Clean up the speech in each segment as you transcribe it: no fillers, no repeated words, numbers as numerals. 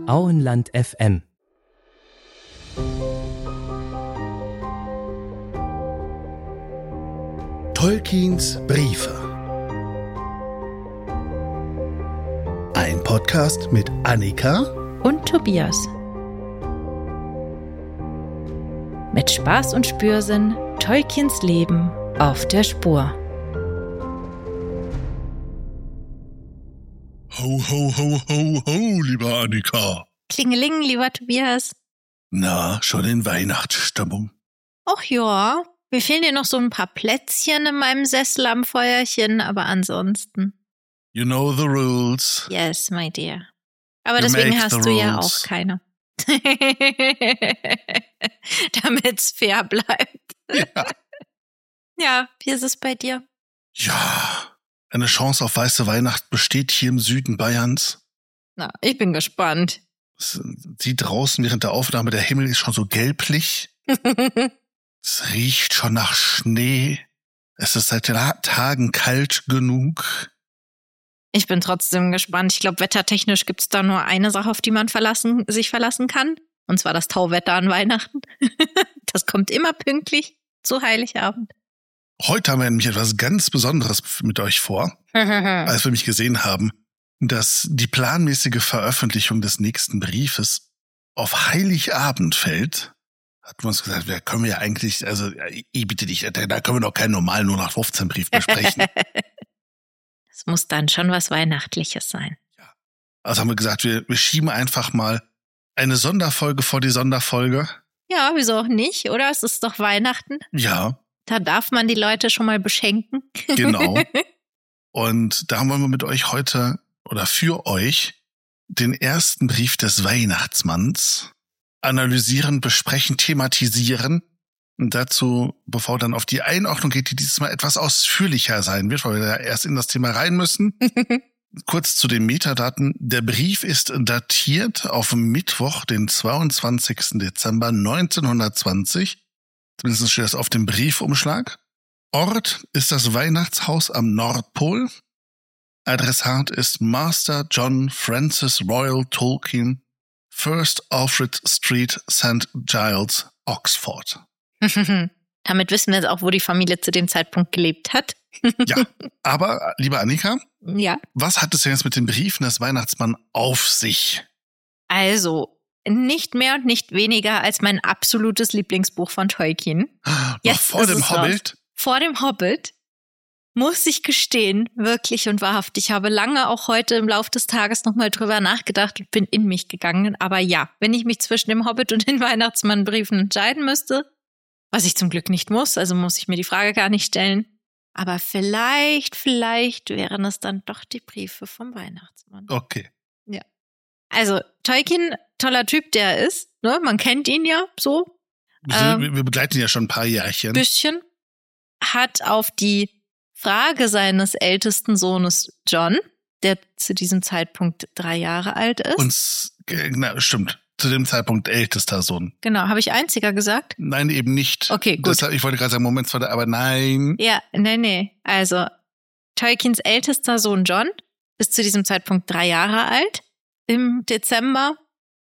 Auenland FM. Tolkiens Briefe. Ein Podcast mit Annika und Tobias. Mit Spaß und Spürsinn Tolkiens Leben auf der Spur. Ho, ho, ho, ho, ho, lieber Annika. Klingeling, lieber Tobias. Na, schon in Weihnachtsstimmung? Och ja, mir fehlen dir noch so ein paar Plätzchen in meinem Sessel am Feuerchen, aber ansonsten. You know the rules. Yes, my dear. Aber You deswegen make hast the du ja rules. auch keine. Damit's fair bleibt. Ja. Ja, wie ist es bei dir? Ja, eine Chance auf weiße Weihnacht besteht hier im Süden Bayerns. Na, ich bin gespannt. Es sieht draußen während der Aufnahme, der Himmel ist schon so gelblich. Es riecht schon nach Schnee. Es ist seit Tagen kalt genug. Ich bin trotzdem gespannt. Ich glaube, wettertechnisch gibt's da nur eine Sache, auf die man sich verlassen kann. Und zwar das Tauwetter an Weihnachten. Das kommt immer pünktlich zu Heiligabend. Heute haben wir nämlich etwas ganz Besonderes mit euch vor, als wir mich gesehen haben, dass die planmäßige Veröffentlichung des nächsten Briefes auf Heiligabend fällt. Hatten wir uns gesagt, da können wir ja eigentlich, also ich bitte dich, da können wir doch keinen normalen 0815-Brief besprechen. Es muss dann schon was Weihnachtliches sein. Also haben wir gesagt, wir schieben einfach mal eine Sonderfolge vor die Sonderfolge. Ja, wieso auch nicht, oder? Es ist doch Weihnachten. Ja, Da darf man die Leute schon mal beschenken. genau. Und da wollen wir mit euch heute oder für euch den ersten Brief des Weihnachtsmanns analysieren, besprechen, thematisieren. Und dazu, bevor dann auf die Einordnung geht, die dieses Mal etwas ausführlicher sein wird, weil wir da erst in das Thema rein müssen. Kurz zu den Metadaten. Der Brief ist datiert auf Mittwoch, den 22. Dezember 1920. Zumindest steht das auf dem Briefumschlag. Ort ist das Weihnachtshaus am Nordpol. Adressat ist Master John Francis Royal Tolkien, First Alfred Street, St. Giles, Oxford. Damit wissen wir jetzt auch, wo die Familie zu dem Zeitpunkt gelebt hat. Ja, aber, liebe Annika, Ja. was hat es denn jetzt mit den Briefen des Weihnachtsmanns auf sich? Also, nicht mehr und nicht weniger als mein absolutes Lieblingsbuch von Tolkien. Noch Jetzt vor ist dem es Hobbit? Vor dem Hobbit, muss ich gestehen, wirklich und wahrhaftig. Ich habe lange auch heute im Laufe des Tages nochmal drüber nachgedacht und bin in mich gegangen. Aber ja, wenn ich mich zwischen dem Hobbit und den Weihnachtsmannbriefen entscheiden müsste, was ich zum Glück nicht muss, also muss ich mir die Frage gar nicht stellen. Aber vielleicht wären es dann doch die Briefe vom Weihnachtsmann. Okay. Also Tolkien, toller Typ, der er ist. Ne? Man kennt ihn ja so. Wir begleiten ihn ja schon ein paar Jährchen. Bisschen. Hat auf die Frage seines ältesten Sohnes John, der zu diesem Zeitpunkt 3 Jahre alt ist. Stimmt. Zu dem Zeitpunkt ältester Sohn. Genau, habe ich einziger gesagt? Nein, eben nicht. Okay, gut. Deshalb, ich wollte gerade sagen, Moment, aber nein. Ja, nee. Also Tolkiens ältester Sohn John ist zu diesem Zeitpunkt 3 Jahre alt im Dezember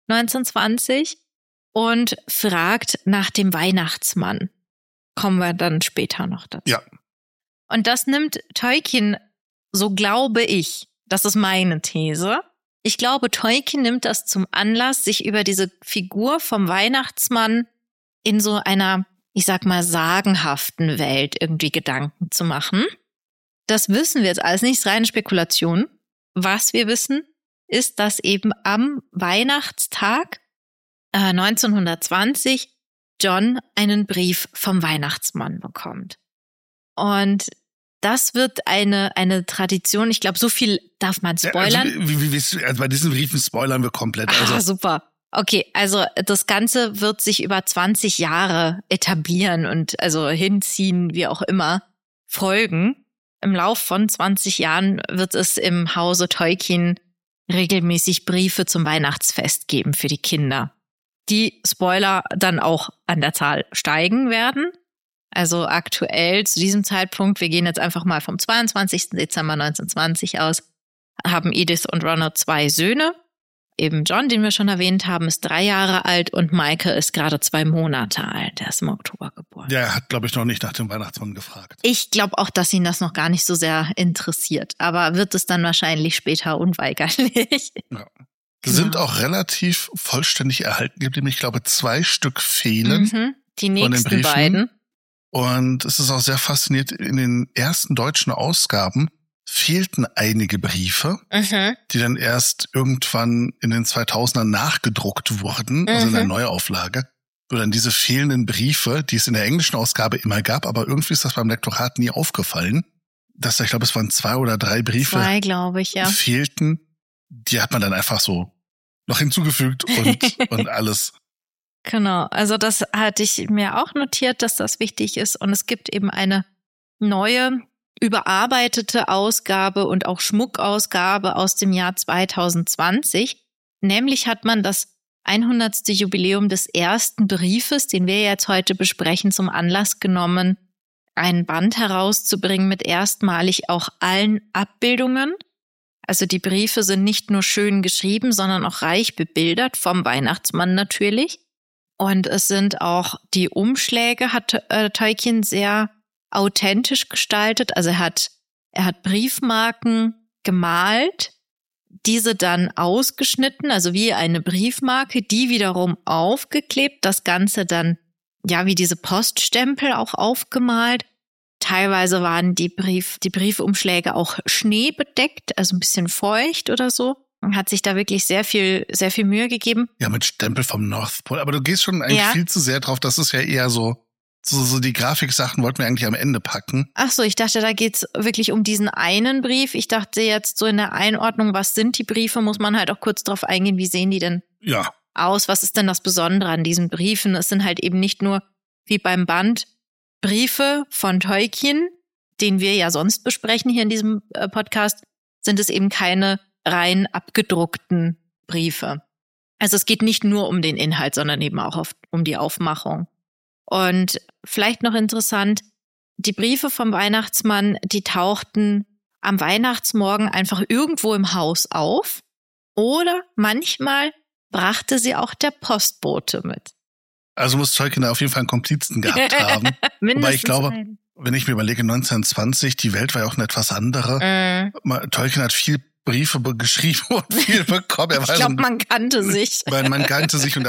1920 und fragt nach dem Weihnachtsmann. Kommen wir dann später noch dazu. Ja. Und das nimmt Tolkien, so glaube ich, das ist meine These. Ich glaube, Tolkien nimmt das zum Anlass, sich über diese Figur vom Weihnachtsmann in so einer, ich sag mal, sagenhaften Welt irgendwie Gedanken zu machen. Das wissen wir jetzt alles nicht, ist reine Spekulation. Was wir wissen, ist, dass eben am Weihnachtstag 1920 John einen Brief vom Weihnachtsmann bekommt. Und das wird eine Tradition, ich glaube, so viel darf man spoilern. Also bei diesen Briefen spoilern wir komplett. Super. Okay, also das Ganze wird sich über 20 Jahre etablieren und also hinziehen, wie auch immer, folgen. Im Lauf von 20 Jahren wird es im Hause Tolkien regelmäßig Briefe zum Weihnachtsfest geben für die Kinder. Die, Spoiler, dann auch an der Zahl steigen werden. Also aktuell zu diesem Zeitpunkt, wir gehen jetzt einfach mal vom 22. Dezember 1920 aus, haben Edith und Ronald 2 Söhne. eben John, den wir schon erwähnt haben, ist 3 Jahre alt und Michael ist gerade 2 Monate alt. Der ist im Oktober geboren. Ja, er hat, glaube ich, noch nicht nach dem Weihnachtsmann gefragt. Ich glaube auch, dass ihn das noch gar nicht so sehr interessiert. Aber wird es dann wahrscheinlich später unweigerlich. Ja. Sind auch relativ vollständig erhalten geblieben. Ich glaube, 2 Stück fehlen. Die nächsten beiden. Und es ist auch sehr faszinierend, in den ersten deutschen Ausgaben fehlten einige Briefe, die dann erst irgendwann in den 2000ern nachgedruckt wurden, also in der Neuauflage. Wo dann diese fehlenden Briefe, die es in der englischen Ausgabe immer gab, aber irgendwie ist das beim Lektorat nie aufgefallen, dass ich glaube, es waren 2 oder 3 Briefe, 2, glaube ich, ja, fehlten. Die hat man dann einfach so noch hinzugefügt und alles. Genau, also das hatte ich mir auch notiert, dass das wichtig ist. Und es gibt eben eine neue, überarbeitete Ausgabe und auch Schmuckausgabe aus dem Jahr 2020. Nämlich hat man das 100. Jubiläum des ersten Briefes, den wir jetzt heute besprechen, zum Anlass genommen, einen Band herauszubringen mit erstmalig auch allen Abbildungen. Also die Briefe sind nicht nur schön geschrieben, sondern auch reich bebildert, vom Weihnachtsmann natürlich. Und es sind auch die Umschläge, hat Tolkien sehr authentisch gestaltet. Also er hat Briefmarken gemalt, diese dann ausgeschnitten, also wie eine Briefmarke, die wiederum aufgeklebt, das Ganze dann ja wie diese Poststempel auch aufgemalt. Teilweise waren die Briefumschläge auch schneebedeckt, also ein bisschen feucht oder so. Man hat sich da wirklich sehr viel Mühe gegeben. Ja, mit Stempel vom North Pole. Aber du gehst schon eigentlich viel zu sehr drauf. Das ist ja eher so die Grafiksachen wollten wir eigentlich am Ende packen. Ach so, ich dachte, da geht's wirklich um diesen einen Brief. Ich dachte jetzt so in der Einordnung, was sind die Briefe, muss man halt auch kurz drauf eingehen, wie sehen die denn aus? Was ist denn das Besondere an diesen Briefen? Es sind halt eben nicht nur, wie beim Band, Briefe von Tolkien, den wir ja sonst besprechen hier in diesem Podcast, sind es eben keine rein abgedruckten Briefe. Also es geht nicht nur um den Inhalt, sondern eben auch um die Aufmachung. Und vielleicht noch interessant, die Briefe vom Weihnachtsmann, die tauchten am Weihnachtsmorgen einfach irgendwo im Haus auf oder manchmal brachte sie auch der Postbote mit. Also muss Tolkien da auf jeden Fall einen Komplizen gehabt haben. Wobei ich glaube, wenn ich mir überlege, 1920, die Welt war ja auch eine etwas andere. Tolkien hat viel Briefe geschrieben und viel bekommen. Ich glaube, man kannte sich. Man kannte sich und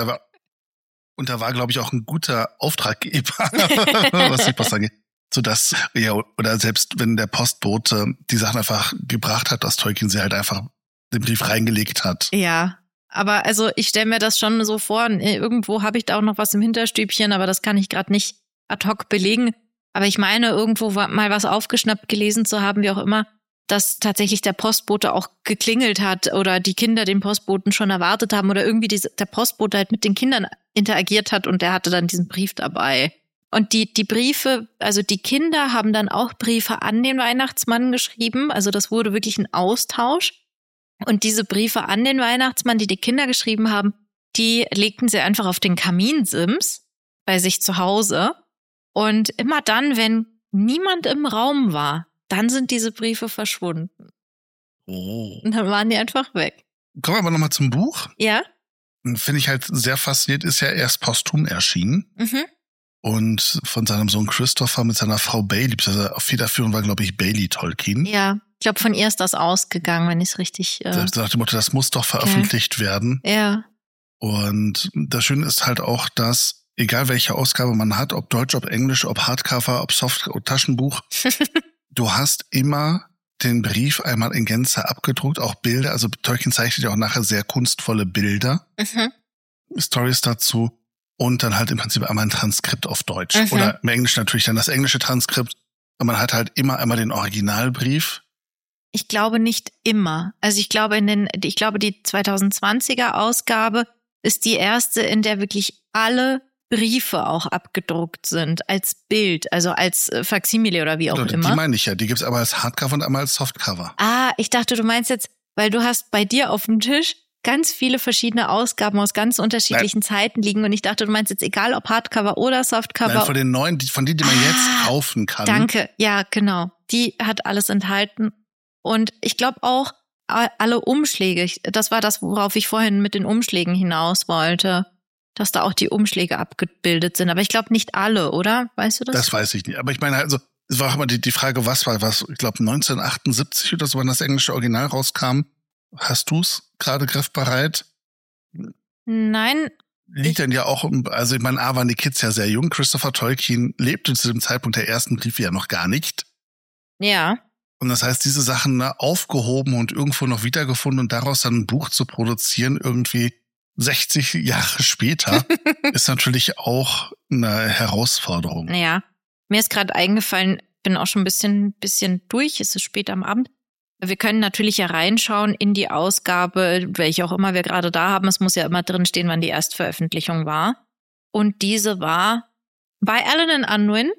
da war, glaube ich, auch ein guter Auftraggeber, was die Post angeht. Sodass, oder selbst wenn der Postbote die Sachen einfach gebracht hat, dass Tolkien sie halt einfach den Brief reingelegt hat. Ja, aber also ich stelle mir das schon so vor, irgendwo habe ich da auch noch was im Hinterstübchen, aber das kann ich gerade nicht ad hoc belegen. Aber ich meine, irgendwo mal was aufgeschnappt gelesen zu haben, wie auch immer, dass tatsächlich der Postbote auch geklingelt hat oder die Kinder den Postboten schon erwartet haben oder irgendwie der Postbote halt mit den Kindern interagiert hat und der hatte dann diesen Brief dabei. Und die Briefe, also die Kinder haben dann auch Briefe an den Weihnachtsmann geschrieben, also das wurde wirklich ein Austausch. Und diese Briefe an den Weihnachtsmann, die Kinder geschrieben haben, die legten sie einfach auf den Kaminsims bei sich zu Hause. Und immer dann, wenn niemand im Raum war, dann sind diese Briefe verschwunden. Oh. Und dann waren die einfach weg. Kommen wir aber nochmal zum Buch. Ja. Finde ich halt sehr faszinierend, ist ja erst posthum erschienen. Und von seinem Sohn Christopher mit seiner Frau Bailey, also federführend war, glaube ich, Bailey Tolkien. Ja, ich glaube, von ihr ist das ausgegangen, wenn ich es richtig... Selbst nach dem Motto, das muss doch veröffentlicht werden. Ja. Und das Schöne ist halt auch, dass, egal welche Ausgabe man hat, ob Deutsch, ob Englisch, ob Hardcover, ob Soft- oder Taschenbuch, du hast immer den Brief einmal in Gänze abgedruckt, auch Bilder. Also Tolkien zeichnet ja auch nachher sehr kunstvolle Bilder, Storys dazu und dann halt im Prinzip einmal ein Transkript auf Deutsch. Oder im Englisch natürlich dann das englische Transkript. Und man hat halt immer einmal den Originalbrief. Ich glaube nicht immer. Also ich glaube die 2020er Ausgabe ist die erste, in der wirklich alle Briefe auch abgedruckt sind, als Bild, also als Faksimile oder wie auch immer. Die meine ich ja, die gibt's einmal als Hardcover und einmal als Softcover. Ah, ich dachte, du meinst jetzt, weil du hast bei dir auf dem Tisch ganz viele verschiedene Ausgaben aus ganz unterschiedlichen Zeiten liegen und ich dachte, du meinst jetzt egal ob Hardcover oder Softcover. Nein, von den neuen, von denen, die man jetzt kaufen kann. Danke, ja genau, die hat alles enthalten und ich glaube auch, alle Umschläge. Das war das, worauf ich vorhin mit den Umschlägen hinaus wollte. Dass da auch die Umschläge abgebildet sind. Aber ich glaube nicht alle, oder? Weißt du das? Das weiß ich nicht. Aber ich meine, also es war auch immer die Frage, was, ich glaube 1978 oder so, wann das englische Original rauskam. Hast du's gerade griffbereit? Nein. Liegt dann ja auch, also ich meine, A, waren die Kids ja sehr jung. Christopher Tolkien lebte zu dem Zeitpunkt der ersten Briefe ja noch gar nicht. Ja. Und das heißt, diese Sachen aufgehoben und irgendwo noch wiedergefunden und daraus dann ein Buch zu produzieren, irgendwie 60 Jahre später, ist natürlich auch eine Herausforderung. Ja, mir ist gerade eingefallen, bin auch schon ein bisschen durch, es ist spät am Abend. Wir können natürlich ja reinschauen in die Ausgabe, welche auch immer wir gerade da haben. Es muss ja immer drin stehen, wann die Erstveröffentlichung war. Und diese war bei Allen & Unwin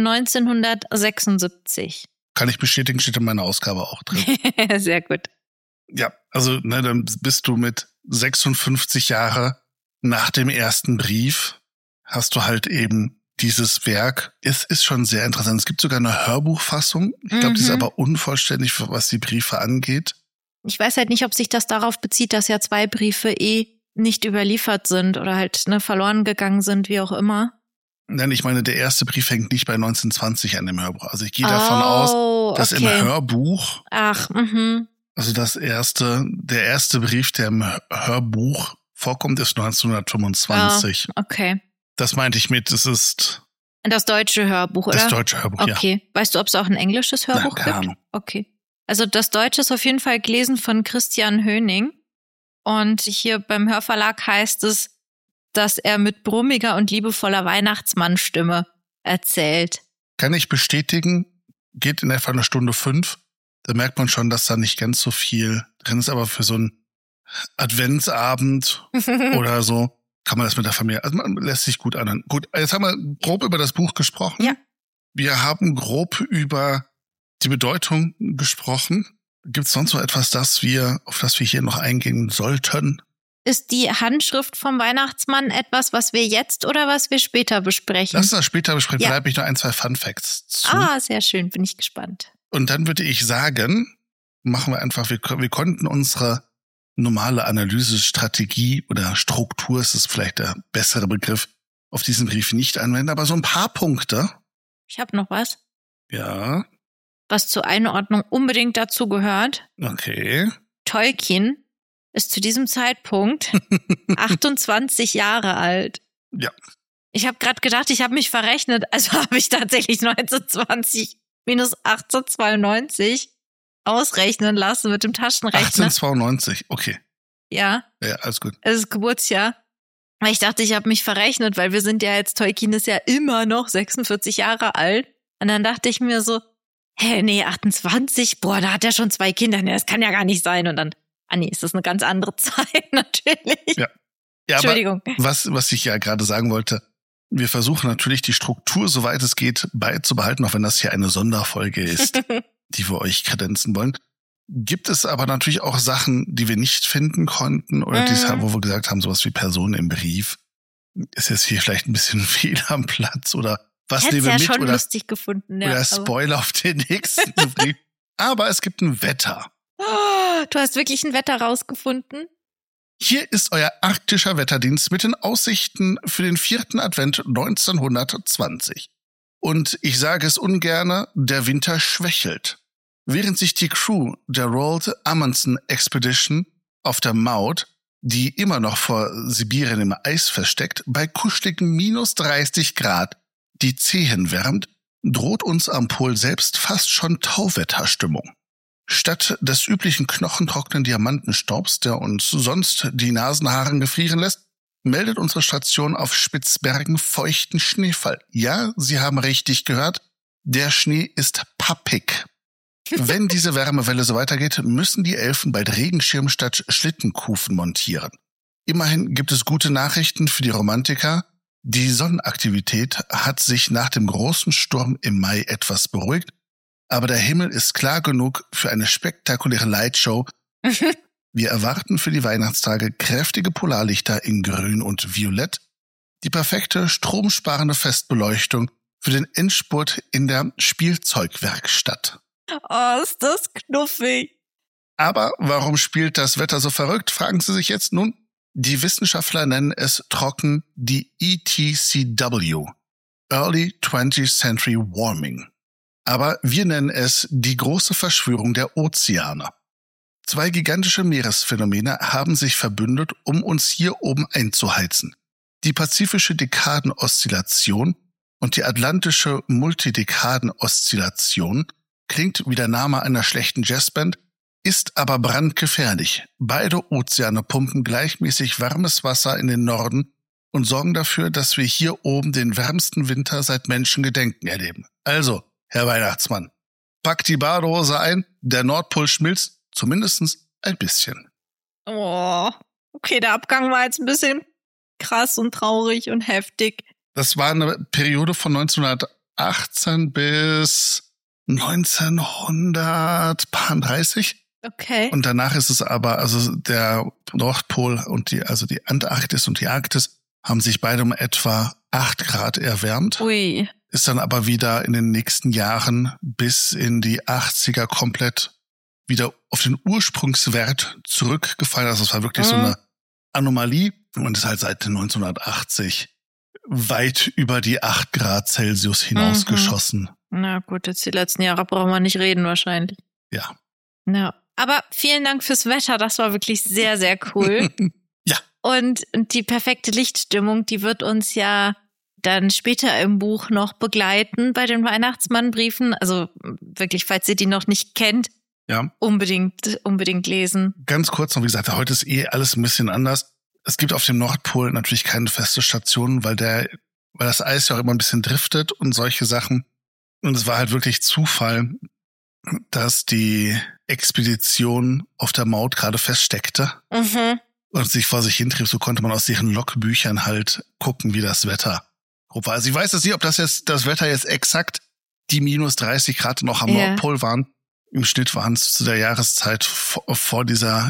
1976. Kann ich bestätigen, steht in meiner Ausgabe auch drin. Sehr gut. Ja, also dann bist du mit 56 Jahre nach dem ersten Brief, hast du halt eben dieses Werk. Es ist schon sehr interessant. Es gibt sogar eine Hörbuchfassung. Ich glaube, die ist aber unvollständig, was die Briefe angeht. Ich weiß halt nicht, ob sich das darauf bezieht, dass ja 2 Briefe nicht überliefert sind oder halt verloren gegangen sind, wie auch immer. Nein, ich meine, der erste Brief hängt nicht bei 1920 an dem Hörbuch. Also ich gehe davon aus, dass im Hörbuch, also der erste Brief, der im Hörbuch vorkommt, ist 1925. Okay. Das meinte ich mit, es ist das deutsche Hörbuch, oder? Das deutsche Hörbuch, ja. Okay. Weißt du, ob es auch ein englisches Hörbuch gibt? Keine Ahnung. Okay. Also das Deutsche ist auf jeden Fall gelesen von Christian Höning. Und hier beim Hörverlag heißt es, dass er mit brummiger und liebevoller Weihnachtsmannstimme erzählt. Kann ich bestätigen, geht in etwa 1:05. Da merkt man schon, dass da nicht ganz so viel drin ist, aber für so einen Adventsabend oder so kann man das mit der Familie, also man lässt sich gut anhören. Gut, jetzt haben wir grob über das Buch gesprochen. Ja. Wir haben grob über die Bedeutung gesprochen. Gibt es sonst noch etwas, auf das wir hier noch eingehen sollten? Ist die Handschrift vom Weihnachtsmann etwas, was wir jetzt oder was wir später besprechen? Lass uns das später besprechen. Ja. Vielleicht habe ich noch 1, 2 Fun Facts zu. Sehr schön, bin ich gespannt. Und dann würde ich sagen, machen wir einfach, wir konnten unsere normale Analysestrategie oder Struktur, ist es vielleicht der bessere Begriff, auf diesen Brief nicht anwenden, aber so ein paar Punkte. Ich habe noch was. Ja. Was zur Einordnung unbedingt dazu gehört. Okay. Tolkien ist zu diesem Zeitpunkt 28 Jahre alt. Ja. Ich habe gerade gedacht, ich habe mich verrechnet, also habe ich tatsächlich 1920 minus 1892 ausrechnen lassen mit dem Taschenrechner. 1892, okay. Ja. Ja, alles gut. Es ist Geburtsjahr. Weil ich dachte, ich habe mich verrechnet, weil wir sind ja jetzt, Tolkien ist ja immer noch 46 Jahre alt. Und dann dachte ich mir so, 28? Boah, da hat er schon 2 Kinder. Nee, das kann ja gar nicht sein. Und dann, ist das eine ganz andere Zeit, natürlich. Ja. Entschuldigung. Aber was ich ja gerade sagen wollte, wir versuchen natürlich die Struktur, soweit es geht, beizubehalten, auch wenn das hier eine Sonderfolge ist, die wir euch kredenzen wollen. Gibt es aber natürlich auch Sachen, die wir nicht finden konnten oder wo wir gesagt haben, sowas wie Personen im Brief. Ist jetzt hier vielleicht ein bisschen fehl am Platz oder was nehmen wir mit? Schon oder lustig gefunden. Ja, oder Spoiler auf den nächsten Brief. Aber es gibt ein Wetter. Oh, du hast wirklich ein Wetter rausgefunden? Hier ist euer arktischer Wetterdienst mit den Aussichten für den 4. Advent 1920. Und ich sage es ungerne, der Winter schwächelt. Während sich die Crew der Roald Amundsen Expedition auf der Maud, die immer noch vor Sibirien im Eis versteckt, bei kuscheligen minus 30 Grad die Zehen wärmt, droht uns am Pol selbst fast schon Tauwetterstimmung. Statt des üblichen knochentrockenen Diamantenstaubs, der uns sonst die Nasenhaare gefrieren lässt, meldet unsere Station auf Spitzbergen feuchten Schneefall. Ja, Sie haben richtig gehört, der Schnee ist pappig. Wenn diese Wärmewelle so weitergeht, müssen die Elfen bald Regenschirm statt Schlittenkufen montieren. Immerhin gibt es gute Nachrichten für die Romantiker. Die Sonnenaktivität hat sich nach dem großen Sturm im Mai etwas beruhigt, aber der Himmel ist klar genug für eine spektakuläre Lightshow. Wir erwarten für die Weihnachtstage kräftige Polarlichter in Grün und Violett, die perfekte stromsparende Festbeleuchtung für den Endspurt in der Spielzeugwerkstatt. Oh, ist das knuffig. Aber warum spielt das Wetter so verrückt, fragen Sie sich jetzt nun. Die Wissenschaftler nennen es trocken die ETCW, Early 20th Century Warming. Aber wir nennen es die große Verschwörung der Ozeane. 2 gigantische Meeresphänomene haben sich verbündet, um uns hier oben einzuheizen. Die pazifische Dekadenoszillation und die atlantische Multidekadenoszillation klingt wie der Name einer schlechten Jazzband, ist aber brandgefährlich. Beide Ozeane pumpen gleichmäßig warmes Wasser in den Norden und sorgen dafür, dass wir hier oben den wärmsten Winter seit Menschengedenken erleben. Also, Herr Weihnachtsmann, packt die Badehose ein, der Nordpol schmilzt zumindest ein bisschen. Oh, okay, der Abgang war jetzt ein bisschen krass und traurig und heftig. Das war eine Periode von 1918 bis 1930. Okay. Und danach ist es aber, also der Nordpol und die Antarktis und die Arktis haben sich beide um etwa 8 Grad erwärmt. Ui. Ist dann aber wieder in den nächsten Jahren bis in die 80er komplett wieder auf den Ursprungswert zurückgefallen. Also es war wirklich so eine Anomalie und ist halt seit 1980 weit über die 8 Grad Celsius hinausgeschossen. Na gut, jetzt die letzten Jahre brauchen wir nicht reden wahrscheinlich. Ja. Ja. Aber vielen Dank fürs Wetter, das war wirklich sehr, sehr cool. Ja. Und die perfekte Lichtstimmung, die wird uns ja dann später im Buch noch begleiten bei den Weihnachtsmannbriefen. Also wirklich, falls ihr die noch nicht kennt, ja, unbedingt lesen. Ganz kurz noch, wie gesagt, heute ist alles ein bisschen anders. Es gibt auf dem Nordpol natürlich keine feste Station, weil das Eis ja auch immer ein bisschen driftet und solche Sachen. Und es war halt wirklich Zufall, dass die Expedition auf der Maut gerade feststeckte und sich vor sich hintrieb. So konnte man aus ihren Logbüchern halt gucken, wie das Wetter war. Also ich weiß jetzt nicht, ob das Wetter jetzt exakt die minus 30 Grad noch am Nordpol waren. Im Schnitt waren es zu der Jahreszeit vor dieser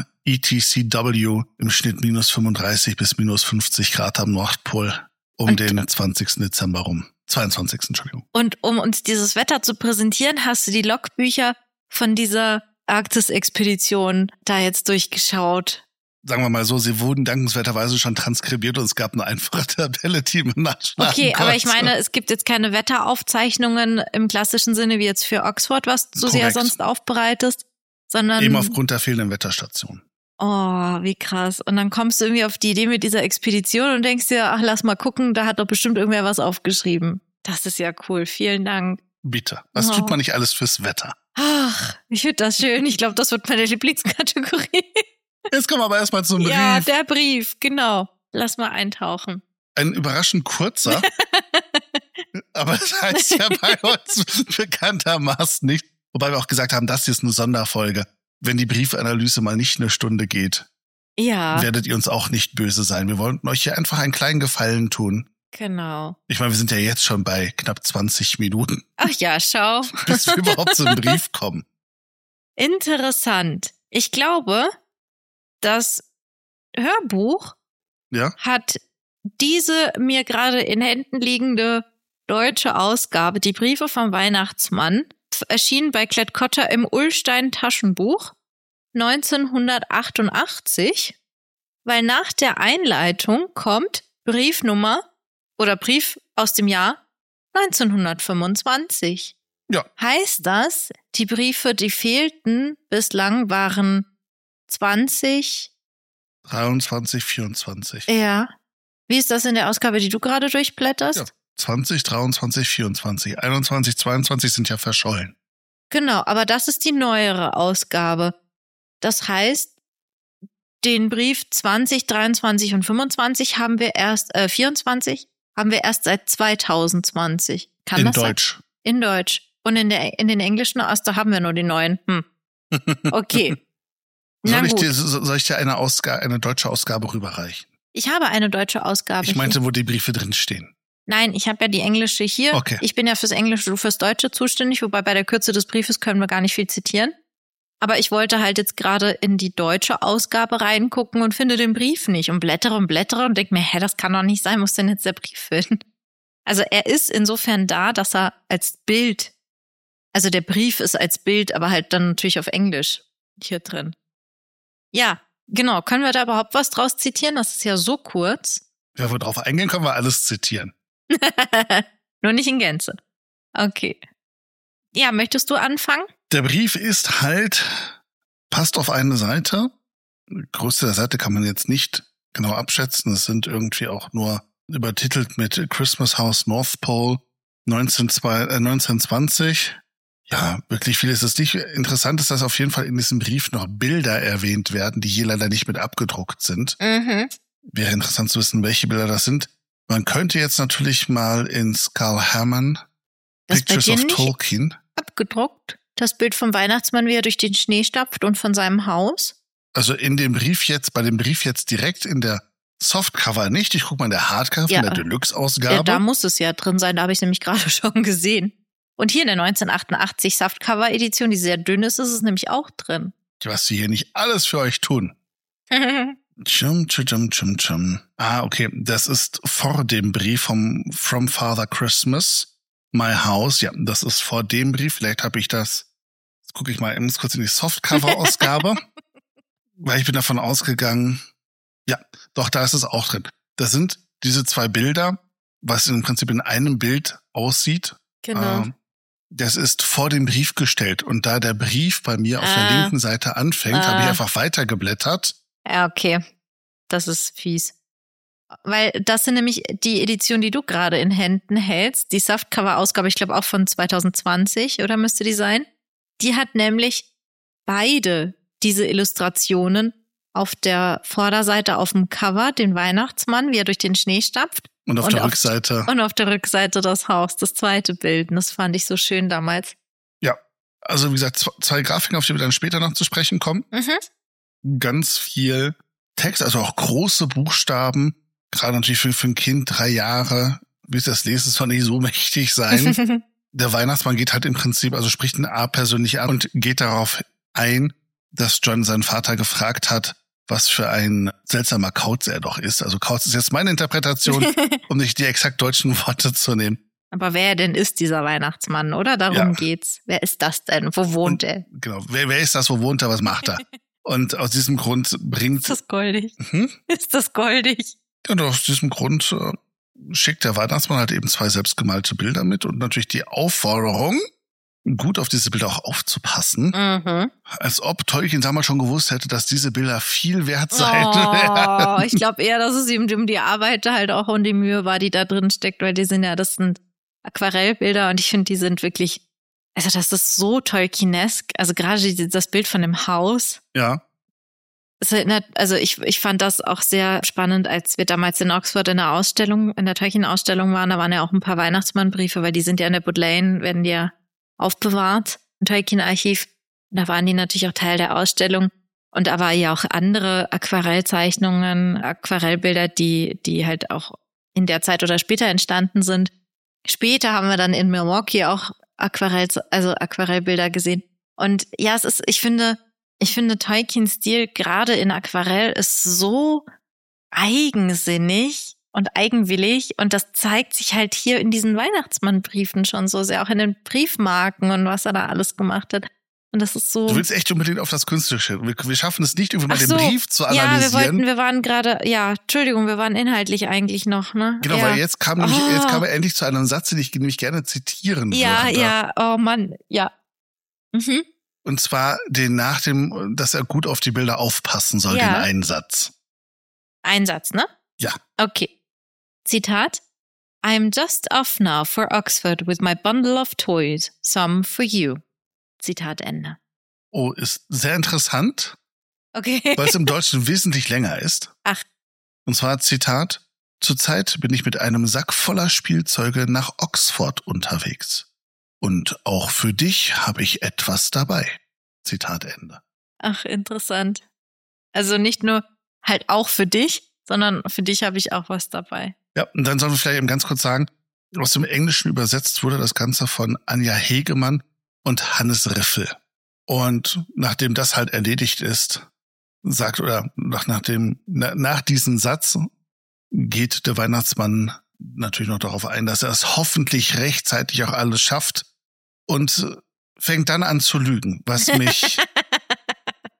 ETCW im Schnitt minus 35 bis minus 50 Grad am Nordpol den 20. Dezember rum. 22. Entschuldigung. Und um uns dieses Wetter zu präsentieren, hast du die Logbücher von dieser Arktis-Expedition da jetzt durchgeschaut. Sagen wir mal so, sie wurden dankenswerterweise schon transkribiert und es gab eine einfache Tabelle, die man nachschlagen konnte. Aber ich meine, es gibt jetzt keine Wetteraufzeichnungen im klassischen Sinne wie jetzt für Oxford, was du sie ja sonst aufbereitest, sondern eben aufgrund der fehlenden Wetterstation. Oh, wie krass. Und dann kommst du irgendwie auf die Idee mit dieser Expedition und denkst dir, ach, lass mal gucken, da hat doch bestimmt irgendwer was aufgeschrieben. Das ist ja cool. Vielen Dank. Bitte. Was tut man nicht alles fürs Wetter? Ach, ich finde das schön. Ich glaube, das wird meine Lieblingskategorie. Jetzt kommen wir aber erstmal zum Brief. Ja, der Brief, genau. Lass mal eintauchen. Ein überraschend kurzer, aber das heißt ja bei uns bekanntermaßen nicht. Wobei wir auch gesagt haben, das hier ist eine Sonderfolge. Wenn die Briefanalyse mal nicht eine Stunde geht, werdet ihr uns auch nicht böse sein. Wir wollten euch hier einfach einen kleinen Gefallen tun. Genau. Ich meine, wir sind ja jetzt schon bei knapp 20 Minuten. Ach ja, schau. Bis wir überhaupt zum Brief kommen. Interessant. Ich glaube, das Hörbuch hat diese mir gerade in Händen liegende deutsche Ausgabe, die Briefe vom Weihnachtsmann, erschienen bei Klett-Cotta im Ullstein Taschenbuch 1988, weil nach der Einleitung kommt Briefnummer oder Brief aus dem Jahr 1925. Ja. Heißt das, die Briefe, die fehlten bislang, waren 20, 23, 24. Ja. Wie ist das in der Ausgabe, die du gerade durchblätterst? Ja. 20, 23, 24. 21, 22 sind ja verschollen. Genau, aber das ist die neuere Ausgabe. Das heißt, den Brief 20, 23 und 25 haben wir erst, 24 haben wir erst seit 2020. Kann das sein? In Deutsch. In Deutsch. Und in den englischen, da haben wir nur die neuen. Okay. Soll ich dir eine deutsche Ausgabe rüberreichen? Ich habe eine deutsche Ausgabe. Ich meinte, wo die Briefe drin stehen. Nein, ich habe ja die englische hier. Okay. Ich bin ja fürs Englische, du fürs Deutsche zuständig, wobei bei der Kürze des Briefes können wir gar nicht viel zitieren. Aber ich wollte halt jetzt gerade in die deutsche Ausgabe reingucken und finde den Brief nicht und blättere und denke mir, das kann doch nicht sein, muss denn jetzt der Brief hin? Also er ist insofern da, dass er als Bild, also der Brief ist als Bild, aber halt dann natürlich auf Englisch hier drin. Ja, genau. Können wir da überhaupt was draus zitieren? Das ist ja so kurz. Wenn wir drauf eingehen, können wir alles zitieren. Nur nicht in Gänze. Okay. Ja, möchtest du anfangen? Der Brief ist halt, passt auf eine Seite. Größte der Seite kann man jetzt nicht genau abschätzen. Es sind irgendwie auch nur übertitelt mit Christmas House North Pole 1920. Ja, wirklich viel ist es nicht. Interessant ist, dass auf jeden Fall in diesem Brief noch Bilder erwähnt werden, die hier leider nicht mit abgedruckt sind. Mhm. Wäre interessant zu wissen, welche Bilder das sind. Man könnte jetzt natürlich mal ins Carl Hermann Pictures of Tolkien. Abgedruckt? Das Bild vom Weihnachtsmann, wie er durch den Schnee stapft und von seinem Haus? Also in dem Brief jetzt, bei dem Brief jetzt direkt in der Softcover nicht. Ich guck mal in der Hardcover, in der Deluxe-Ausgabe. Ja, da muss es ja drin sein, da habe ich nämlich gerade schon gesehen. Und hier in der 1988 Softcover-Edition, die sehr dünn ist es nämlich auch drin. Was sie hier nicht alles für euch tun. Ah, okay, das ist vor dem Brief From Father Christmas, My House. Ja, das ist vor dem Brief. Vielleicht habe ich das, jetzt gucke ich mal eben kurz in die Softcover-Ausgabe, weil ich bin davon ausgegangen, ja, doch, da ist es auch drin. Das sind diese zwei Bilder, was im Prinzip in einem Bild aussieht. Genau. Das ist vor dem Brief gestellt. Und da der Brief bei mir auf der linken Seite anfängt, habe ich einfach weitergeblättert. Ja, okay. Das ist fies. Weil das sind nämlich die Editionen, die du gerade in Händen hältst. Die Softcover-Ausgabe, ich glaube auch von 2020, oder müsste die sein? Die hat nämlich beide diese Illustrationen auf der Vorderseite auf dem Cover, den Weihnachtsmann, wie er durch den Schnee stapft. Und auf der Rückseite. Und auf der Rückseite das Haus, das zweite Bild. Und das fand ich so schön damals. Ja, also wie gesagt, zwei Grafiken, auf die wir dann später noch zu sprechen kommen. Mhm. Ganz viel Text, also auch große Buchstaben. Gerade natürlich für ein Kind, 3 Jahre, bis das lesen, soll nicht so mächtig sein. Der Weihnachtsmann geht halt im Prinzip, also spricht ein A persönlich an und geht darauf ein, dass John seinen Vater gefragt hat, was für ein seltsamer Kauz er doch ist. Also Kauz ist jetzt meine Interpretation, um nicht die exakt deutschen Worte zu nehmen. Aber wer denn ist dieser Weihnachtsmann, oder? Darum geht's. Wer ist das denn? Wo wohnt er? Genau, wer ist das? Wo wohnt er? Was macht er? Und aus diesem Grund bringt... Ist das goldig? Ist das goldig? Und aus diesem Grund schickt der Weihnachtsmann halt eben 2 selbstgemalte Bilder mit und natürlich die Aufforderung, gut auf diese Bilder auch aufzupassen. Mhm. Als ob Tolkien damals schon gewusst hätte, dass diese Bilder viel wert seien. Oh, ich glaube eher, dass es ihm um die Arbeit halt auch und die Mühe war, die da drin steckt, weil das sind Aquarellbilder und ich finde, die sind wirklich, also das ist so Tolkienesk. Also gerade das Bild von dem Haus. Ja. Es erinnert, also ich fand das auch sehr spannend, als wir damals in Oxford in der Ausstellung, in der Tolkien-Ausstellung waren, da waren ja auch ein paar Weihnachtsmannbriefe, weil die sind ja in der Bodleian, werden die ja aufbewahrt im Tolkien-Archiv. Da waren die natürlich auch Teil der Ausstellung. Und aber ja auch andere Aquarellzeichnungen, Aquarellbilder, die halt auch in der Zeit oder später entstanden sind. Später haben wir dann in Milwaukee auch Aquarellbilder gesehen. Und ja, ich finde Tolkiens Stil gerade in Aquarell ist so eigensinnig und eigenwillig und das zeigt sich halt hier in diesen Weihnachtsmannbriefen schon so sehr, auch in den Briefmarken und was er da alles gemacht hat. Und das ist so. Du willst echt unbedingt auf das Künstlerische. Wir schaffen es nicht, irgendwie mal den Brief zu analysieren. Ja, wir waren gerade, Entschuldigung, wir waren inhaltlich eigentlich noch, ne? Genau, weil jetzt kam er endlich zu einem Satz, den ich nämlich gerne zitieren würde. Ja, oh Mann, ja. Mhm. Und zwar dass er gut auf die Bilder aufpassen soll, den einen Satz. Ein Satz, ne? Ja. Okay. Zitat. I'm just off now for Oxford with my bundle of toys, some for you. Zitat Ende. Oh, ist sehr interessant. Okay. Weil es im Deutschen wesentlich länger ist. Ach. Und zwar Zitat. Zurzeit bin ich mit einem Sack voller Spielzeuge nach Oxford unterwegs. Und auch für dich habe ich etwas dabei. Zitat Ende. Ach, interessant. Also nicht nur halt auch für dich, sondern für dich habe ich auch was dabei. Ja, und dann sollen wir vielleicht eben ganz kurz sagen, aus dem Englischen übersetzt wurde das Ganze von Anja Hegemann und Hannes Riffel. Und nachdem das halt erledigt ist, nach diesem Satz geht der Weihnachtsmann natürlich noch darauf ein, dass er es hoffentlich rechtzeitig auch alles schafft und fängt dann an zu lügen, was mich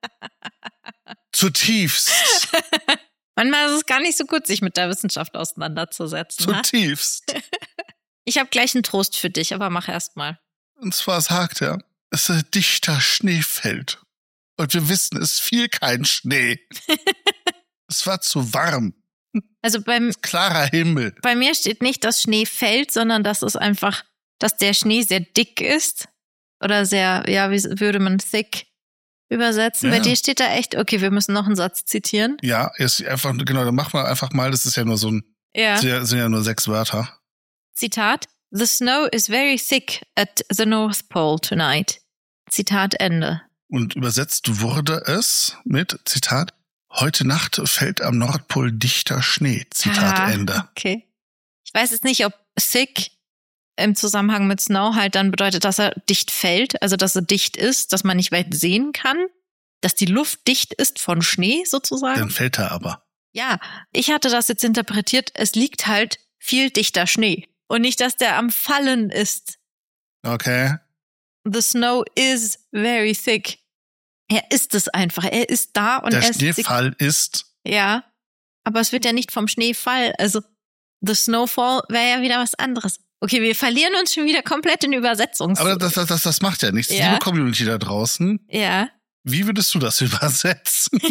Zutiefst. Manchmal ist es gar nicht so gut, sich mit der Wissenschaft auseinanderzusetzen. Zutiefst. Ich habe gleich einen Trost für dich, aber mach erst mal. Und zwar sagt er, dass ein dichter Schnee fällt. Und wir wissen, es fiel kein Schnee. Es war zu warm. Also klarer Himmel. Bei mir steht nicht, dass Schnee fällt, sondern dass es einfach, dass der Schnee sehr dick ist. Oder sehr, ja, wie würde man thick übersetzen? Ja. Bei dir steht da echt, okay, wir müssen noch einen Satz zitieren. Ja, ist einfach, genau, dann machen wir einfach mal, das ist ja nur so ein, sind ja nur 6 Wörter. Zitat, The snow is very thick at the North Pole tonight. Zitat Ende. Und übersetzt wurde es mit, Zitat, heute Nacht fällt am Nordpol dichter Schnee. Zitat Ende. Okay. Ich weiß jetzt nicht, ob thick im Zusammenhang mit Snow halt dann bedeutet, dass er dicht fällt, also dass er dicht ist, dass man nicht weit sehen kann, dass die Luft dicht ist von Schnee sozusagen. Dann fällt er aber. Ja, ich hatte das jetzt interpretiert, es liegt halt viel dichter Schnee und nicht, dass der am Fallen ist. Okay. The snow is very thick. Er ist es einfach. Er ist da und der Schneefall ist. Ja, aber es wird ja nicht vom Schneefall. Also the snowfall wäre ja wieder was anderes. Okay, wir verlieren uns schon wieder komplett in Übersetzung. Aber das macht ja nichts. Ja. Liebe Community da draußen. Ja. Wie würdest du das übersetzen?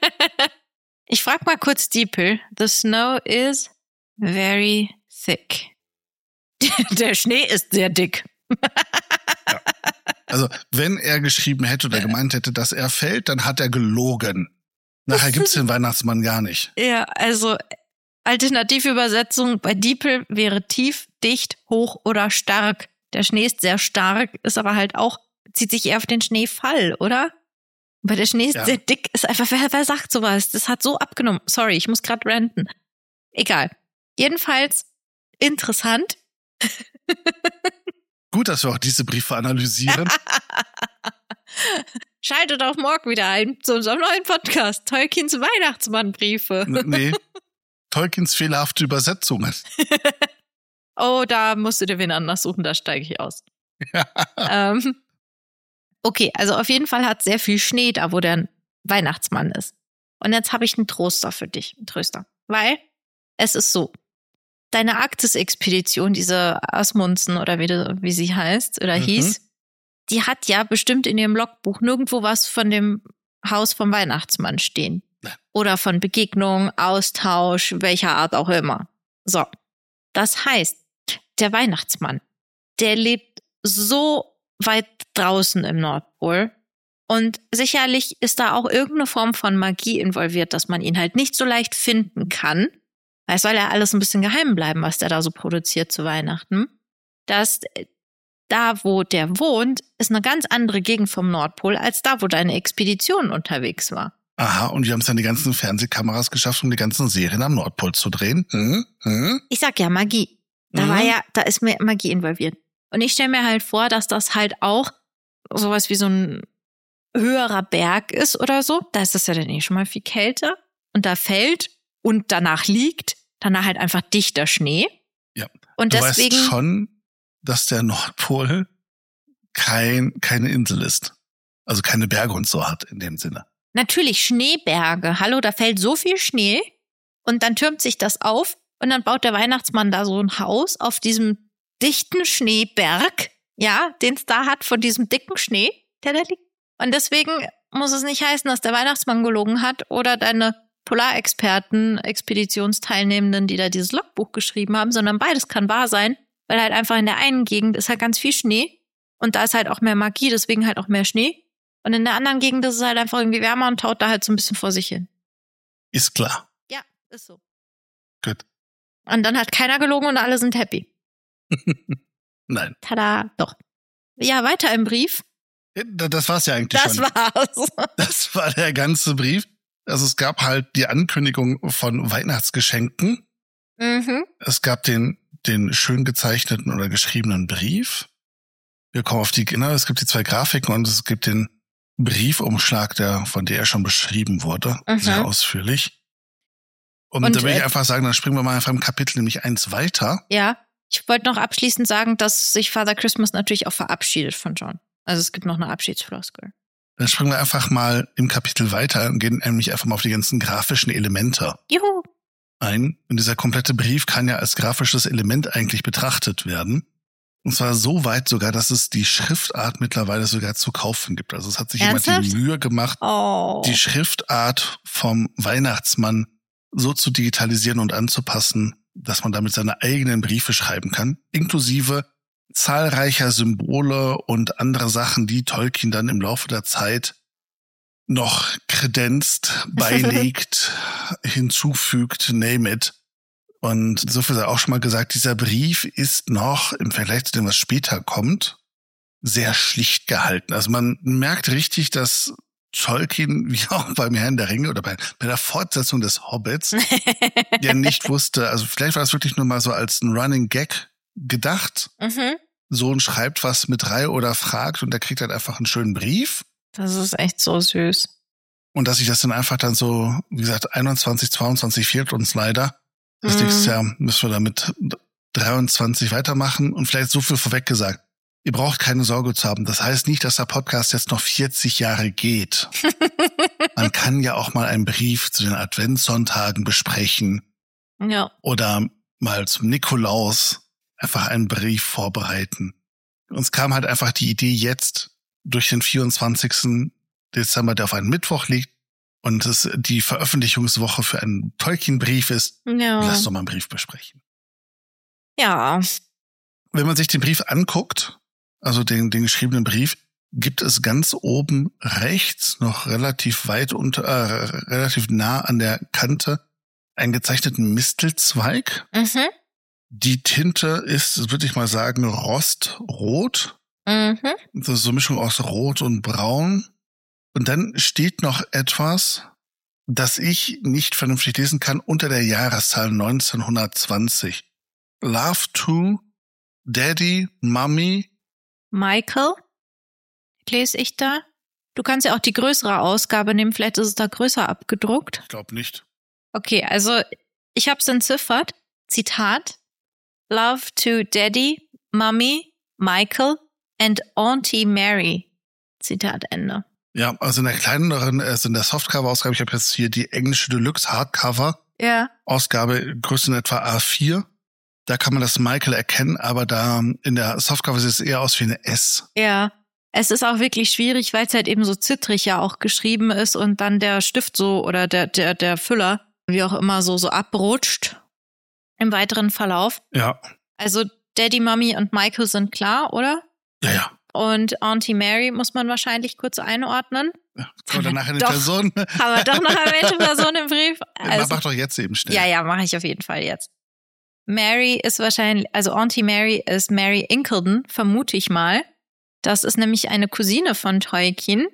Ich frag mal kurz Diepel. The snow is very thick. Der Schnee ist sehr dick. Ja. Also, wenn er geschrieben hätte oder gemeint hätte, dass er fällt, dann hat er gelogen. Nachher gibt's den Weihnachtsmann gar nicht. Ja, also Alternativübersetzung bei Diepel wäre tief, dicht, hoch oder stark. Der Schnee ist sehr stark, ist aber halt auch, zieht sich eher auf den Schneefall, oder? Weil der Schnee ist sehr dick, ist einfach, wer sagt sowas? Das hat so abgenommen. Sorry, ich muss gerade ranten. Egal. Jedenfalls interessant. Gut, dass wir auch diese Briefe analysieren. Schaltet auch morgen wieder ein zu unserem neuen Podcast. Tolkiens Weihnachtsmannbriefe. Nee, Tolkiens fehlerhafte Übersetzungen. Oh, da musst du dir wen anders suchen, da steige ich aus. Ja. Okay, also auf jeden Fall hat sehr viel Schnee da, wo der Weihnachtsmann ist. Und jetzt habe ich einen Tröster für dich, einen Tröster. Weil es ist so, deine Arktis-Expedition, diese Asmundsen oder wie sie heißt oder hieß, die hat ja bestimmt in ihrem Logbuch nirgendwo was von dem Haus vom Weihnachtsmann stehen. Oder von Begegnung, Austausch, welcher Art auch immer. So, das heißt, der Weihnachtsmann, der lebt so weit draußen im Nordpol und sicherlich ist da auch irgendeine Form von Magie involviert, dass man ihn halt nicht so leicht finden kann. Es soll ja alles ein bisschen geheim bleiben, was der da so produziert zu Weihnachten. Dass da, wo der wohnt, ist eine ganz andere Gegend vom Nordpol, als da, wo deine Expedition unterwegs war. Aha, und wir haben es dann die ganzen Fernsehkameras geschafft, um die ganzen Serien am Nordpol zu drehen. Ich sag ja Magie. Da ist mehr Magie involviert. Und ich stelle mir halt vor, dass das halt auch sowas wie so ein höherer Berg ist oder so. Da ist das ja dann schon mal viel kälter. Und da fällt und danach liegt danach halt einfach dichter Schnee. Ja. Und du deswegen weißt schon, dass der Nordpol keine Insel ist. Also keine Berge und so hat in dem Sinne. Natürlich Schneeberge. Hallo, da fällt so viel Schnee und dann türmt sich das auf und dann baut der Weihnachtsmann da so ein Haus auf diesem dichten Schneeberg, ja, den es da hat von diesem dicken Schnee, der da liegt. Und deswegen muss es nicht heißen, dass der Weihnachtsmann gelogen hat oder deine Polarexperten, Expeditionsteilnehmenden, die da dieses Logbuch geschrieben haben, sondern beides kann wahr sein, weil halt einfach in der einen Gegend ist halt ganz viel Schnee und da ist halt auch mehr Magie, deswegen halt auch mehr Schnee. Und in der anderen Gegend ist es halt einfach irgendwie wärmer und taut da halt so ein bisschen vor sich hin. Ist klar. Ja, ist so. Gut. Und dann hat keiner gelogen und alle sind happy. Nein. Tada, doch. Ja, weiter im Brief. Das war's ja eigentlich schon. Das war's. Das war der ganze Brief. Also es gab halt die Ankündigung von Weihnachtsgeschenken. Es gab den schön gezeichneten oder geschriebenen Brief. Wir kommen auf es gibt die 2 Grafiken und es gibt den Briefumschlag, von der schon beschrieben wurde, sehr ausführlich. Und da will ich einfach sagen, dann springen wir mal einfach im Kapitel nämlich 1 weiter. Ja, ich wollte noch abschließend sagen, dass sich Father Christmas natürlich auch verabschiedet von John. Also es gibt noch eine Abschiedsfloskel. Dann springen wir einfach mal im Kapitel weiter und gehen nämlich einfach mal auf die ganzen grafischen Elemente Juhu. ein. Und dieser komplette Brief kann ja als grafisches Element eigentlich betrachtet werden. Und zwar so weit sogar, dass es die Schriftart mittlerweile sogar zu kaufen gibt. Also es hat sich jemand die Mühe gemacht, die Schriftart vom Weihnachtsmann so zu digitalisieren und anzupassen, dass man damit seine eigenen Briefe schreiben kann, inklusive zahlreicher Symbole und andere Sachen, die Tolkien dann im Laufe der Zeit noch kredenzt, beilegt, hinzufügt, name it. Und so viel sei auch schon mal gesagt, dieser Brief ist noch im Vergleich zu dem, was später kommt, sehr schlicht gehalten. Also man merkt richtig, dass Tolkien, wie auch beim Herrn der Ringe oder bei der Fortsetzung des Hobbits, ja nicht wusste, also vielleicht war das wirklich nur mal so als ein Running Gag gedacht. Sohn schreibt was mit 3 oder fragt und der kriegt halt einfach einen schönen Brief. Das ist echt so süß. Und dass sich das dann einfach dann so, wie gesagt, 21, 22 fehlt uns leider. Das nächste Jahr müssen wir damit 23 weitermachen und vielleicht so viel vorweg gesagt. Ihr braucht keine Sorge zu haben. Das heißt nicht, dass der Podcast jetzt noch 40 Jahre geht. Man kann ja auch mal einen Brief zu den Adventssonntagen besprechen. Ja. Oder mal zum Nikolaus einfach einen Brief vorbereiten. Uns kam halt einfach die Idee jetzt durch den 24. Dezember, der auf einen Mittwoch liegt und es die Veröffentlichungswoche für einen Tolkien-Brief ist. Ja. Lass doch mal einen Brief besprechen. Ja. Wenn man sich den Brief anguckt, also den geschriebenen Brief, gibt es ganz oben rechts noch relativ weit relativ nah an der Kante einen gezeichneten Mistelzweig. Die Tinte ist, würde ich mal sagen, rostrot. Das ist so eine Mischung aus Rot und Braun. Und dann steht noch etwas, das ich nicht vernünftig lesen kann, unter der Jahreszahl 1920. Love to Daddy, Mommy. Michael, lese ich da? Du kannst ja auch die größere Ausgabe nehmen, vielleicht ist es da größer abgedruckt. Ich glaube nicht. Okay, also ich habe es entziffert. Zitat. Love to Daddy, Mommy, Michael and Auntie Mary. Zitat Ende. Ja, also in der kleineren, also in der Softcover-Ausgabe, ich habe jetzt hier die englische Deluxe Hardcover. Ja. Ausgabe, Größe in etwa A4. Da kann man das Michael erkennen, aber da in der Softcover sieht es eher aus wie eine S. Ja, es ist auch wirklich schwierig, weil es halt eben so zittrig ja auch geschrieben ist und dann der Stift so oder der Füller, wie auch immer, so abrutscht im weiteren Verlauf. Ja. Also Daddy, Mommy und Michael sind klar, oder? Ja. Und Auntie Mary muss man wahrscheinlich kurz einordnen. Ja, kommt dann nachher eine Person. Haben wir doch noch erwähnte Person im Brief. Also, mach doch jetzt eben schnell. Ja, mache ich auf jeden Fall jetzt. Mary ist wahrscheinlich, also Auntie Mary ist Mary Incledon, vermute ich mal. Das ist nämlich eine Cousine von Tolkien,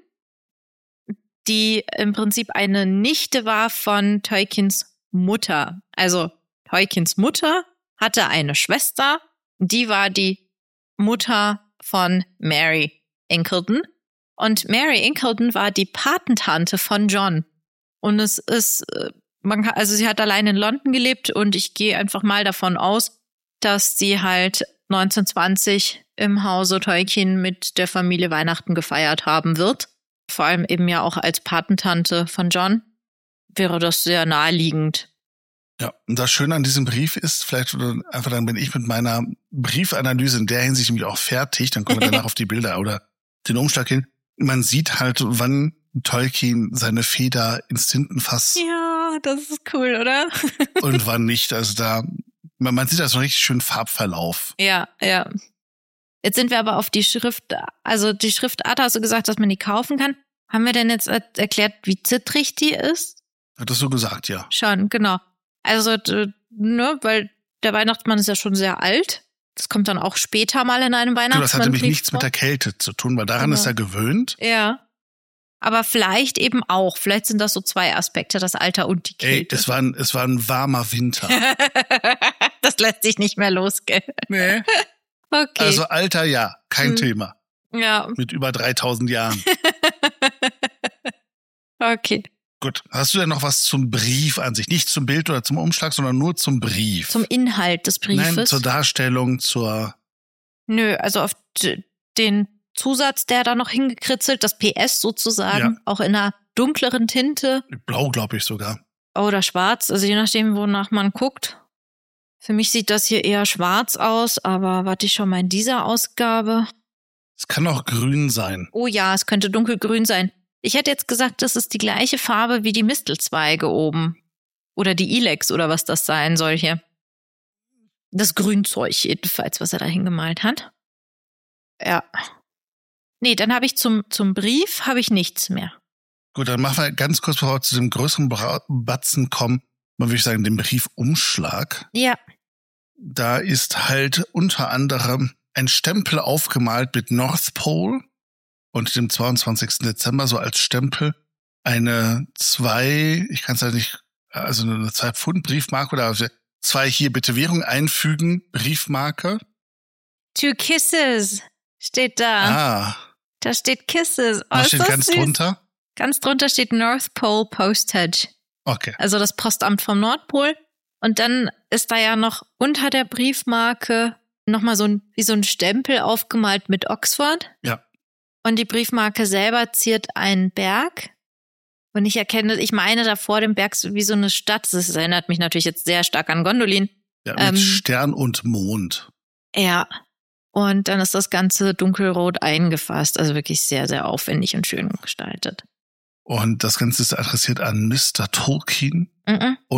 die im Prinzip eine Nichte war von Tolkiens Mutter. Also Tolkiens Mutter hatte eine Schwester, die war die Mutter von Mary Incledon. Und Mary Incledon war die Patentante von John. Und es ist, also sie hat allein in London gelebt und ich gehe einfach mal davon aus, dass sie halt 1920 im Hause Tolkien mit der Familie Weihnachten gefeiert haben wird. Vor allem eben ja auch als Patentante von John wäre das sehr naheliegend. Ja, und das Schöne an diesem Brief ist, vielleicht einfach dann bin ich mit meiner Briefanalyse in der Hinsicht nämlich auch fertig, dann kommen wir danach auf die Bilder oder den Umschlag hin. Man sieht halt, wann Tolkien seine Feder ins Tintenfass. Ja, das ist cool, oder? Und wann nicht. Also da, man sieht da so einen richtig schönen Farbverlauf. Ja. Jetzt sind wir aber auf die Schrift, also die Schriftart hast du gesagt, dass man die kaufen kann. Haben wir denn jetzt erklärt, wie zittrig die ist? Hat das so gesagt, ja. Schon, genau. Also, weil der Weihnachtsmann ist ja schon sehr alt. Das kommt dann auch später mal in einem Weihnachtsmann. Das hat nämlich nichts mit der Kälte zu tun, weil daran ist er gewöhnt. Ja. Aber vielleicht eben auch. Vielleicht sind das so zwei Aspekte, das Alter und die Kälte. Es war ein warmer Winter. Das lässt sich nicht mehr los, gell? Nee. Okay. Also Alter, ja, kein Thema. Ja. Mit über 3000 Jahren. Okay. Gut. Hast du denn noch was zum Brief an sich? Nicht zum Bild oder zum Umschlag, sondern nur zum Brief? Zum Inhalt des Briefes? Nein, zur Darstellung, Nö, also auf den Zusatz, der da noch hingekritzelt, das PS sozusagen, auch in einer dunkleren Tinte. Blau, glaube ich sogar. Oder schwarz, also je nachdem, wonach man guckt. Für mich sieht das hier eher schwarz aus, aber warte ich schon mal in dieser Ausgabe. Es kann auch grün sein. Oh ja, es könnte dunkelgrün sein. Ich hätte jetzt gesagt, das ist die gleiche Farbe wie die Mistelzweige oben. Oder die Ilex oder was das sein soll hier. Das Grünzeug jedenfalls, was er da hingemalt hat. Ja. Nee, dann habe ich zum Brief habe ich nichts mehr. Gut, dann machen wir ganz kurz, bevor wir zu dem größeren Batzen kommen, mal würde ich sagen, den Briefumschlag. Ja. Da ist halt unter anderem ein Stempel aufgemalt mit North Pole und dem 22. Dezember so als Stempel eine 2 Pfund Briefmarke oder 2 hier bitte Währung einfügen Briefmarke. 2 Kisses steht da. Da steht Kisses. Oh, was steht ganz drunter? Ganz drunter steht North Pole Postage. Okay. Also das Postamt vom Nordpol. Und dann ist da ja noch unter der Briefmarke nochmal so ein Stempel aufgemalt mit Oxford. Ja. Und die Briefmarke selber ziert einen Berg. Und ich meine da vor dem Berg wie so eine Stadt. Das erinnert mich natürlich jetzt sehr stark an Gondolin. Ja, mit Stern und Mond. Ja. Und dann ist das Ganze dunkelrot eingefasst. Also wirklich sehr, sehr aufwendig und schön gestaltet. Und das Ganze ist adressiert an Mr. Tolkien. Und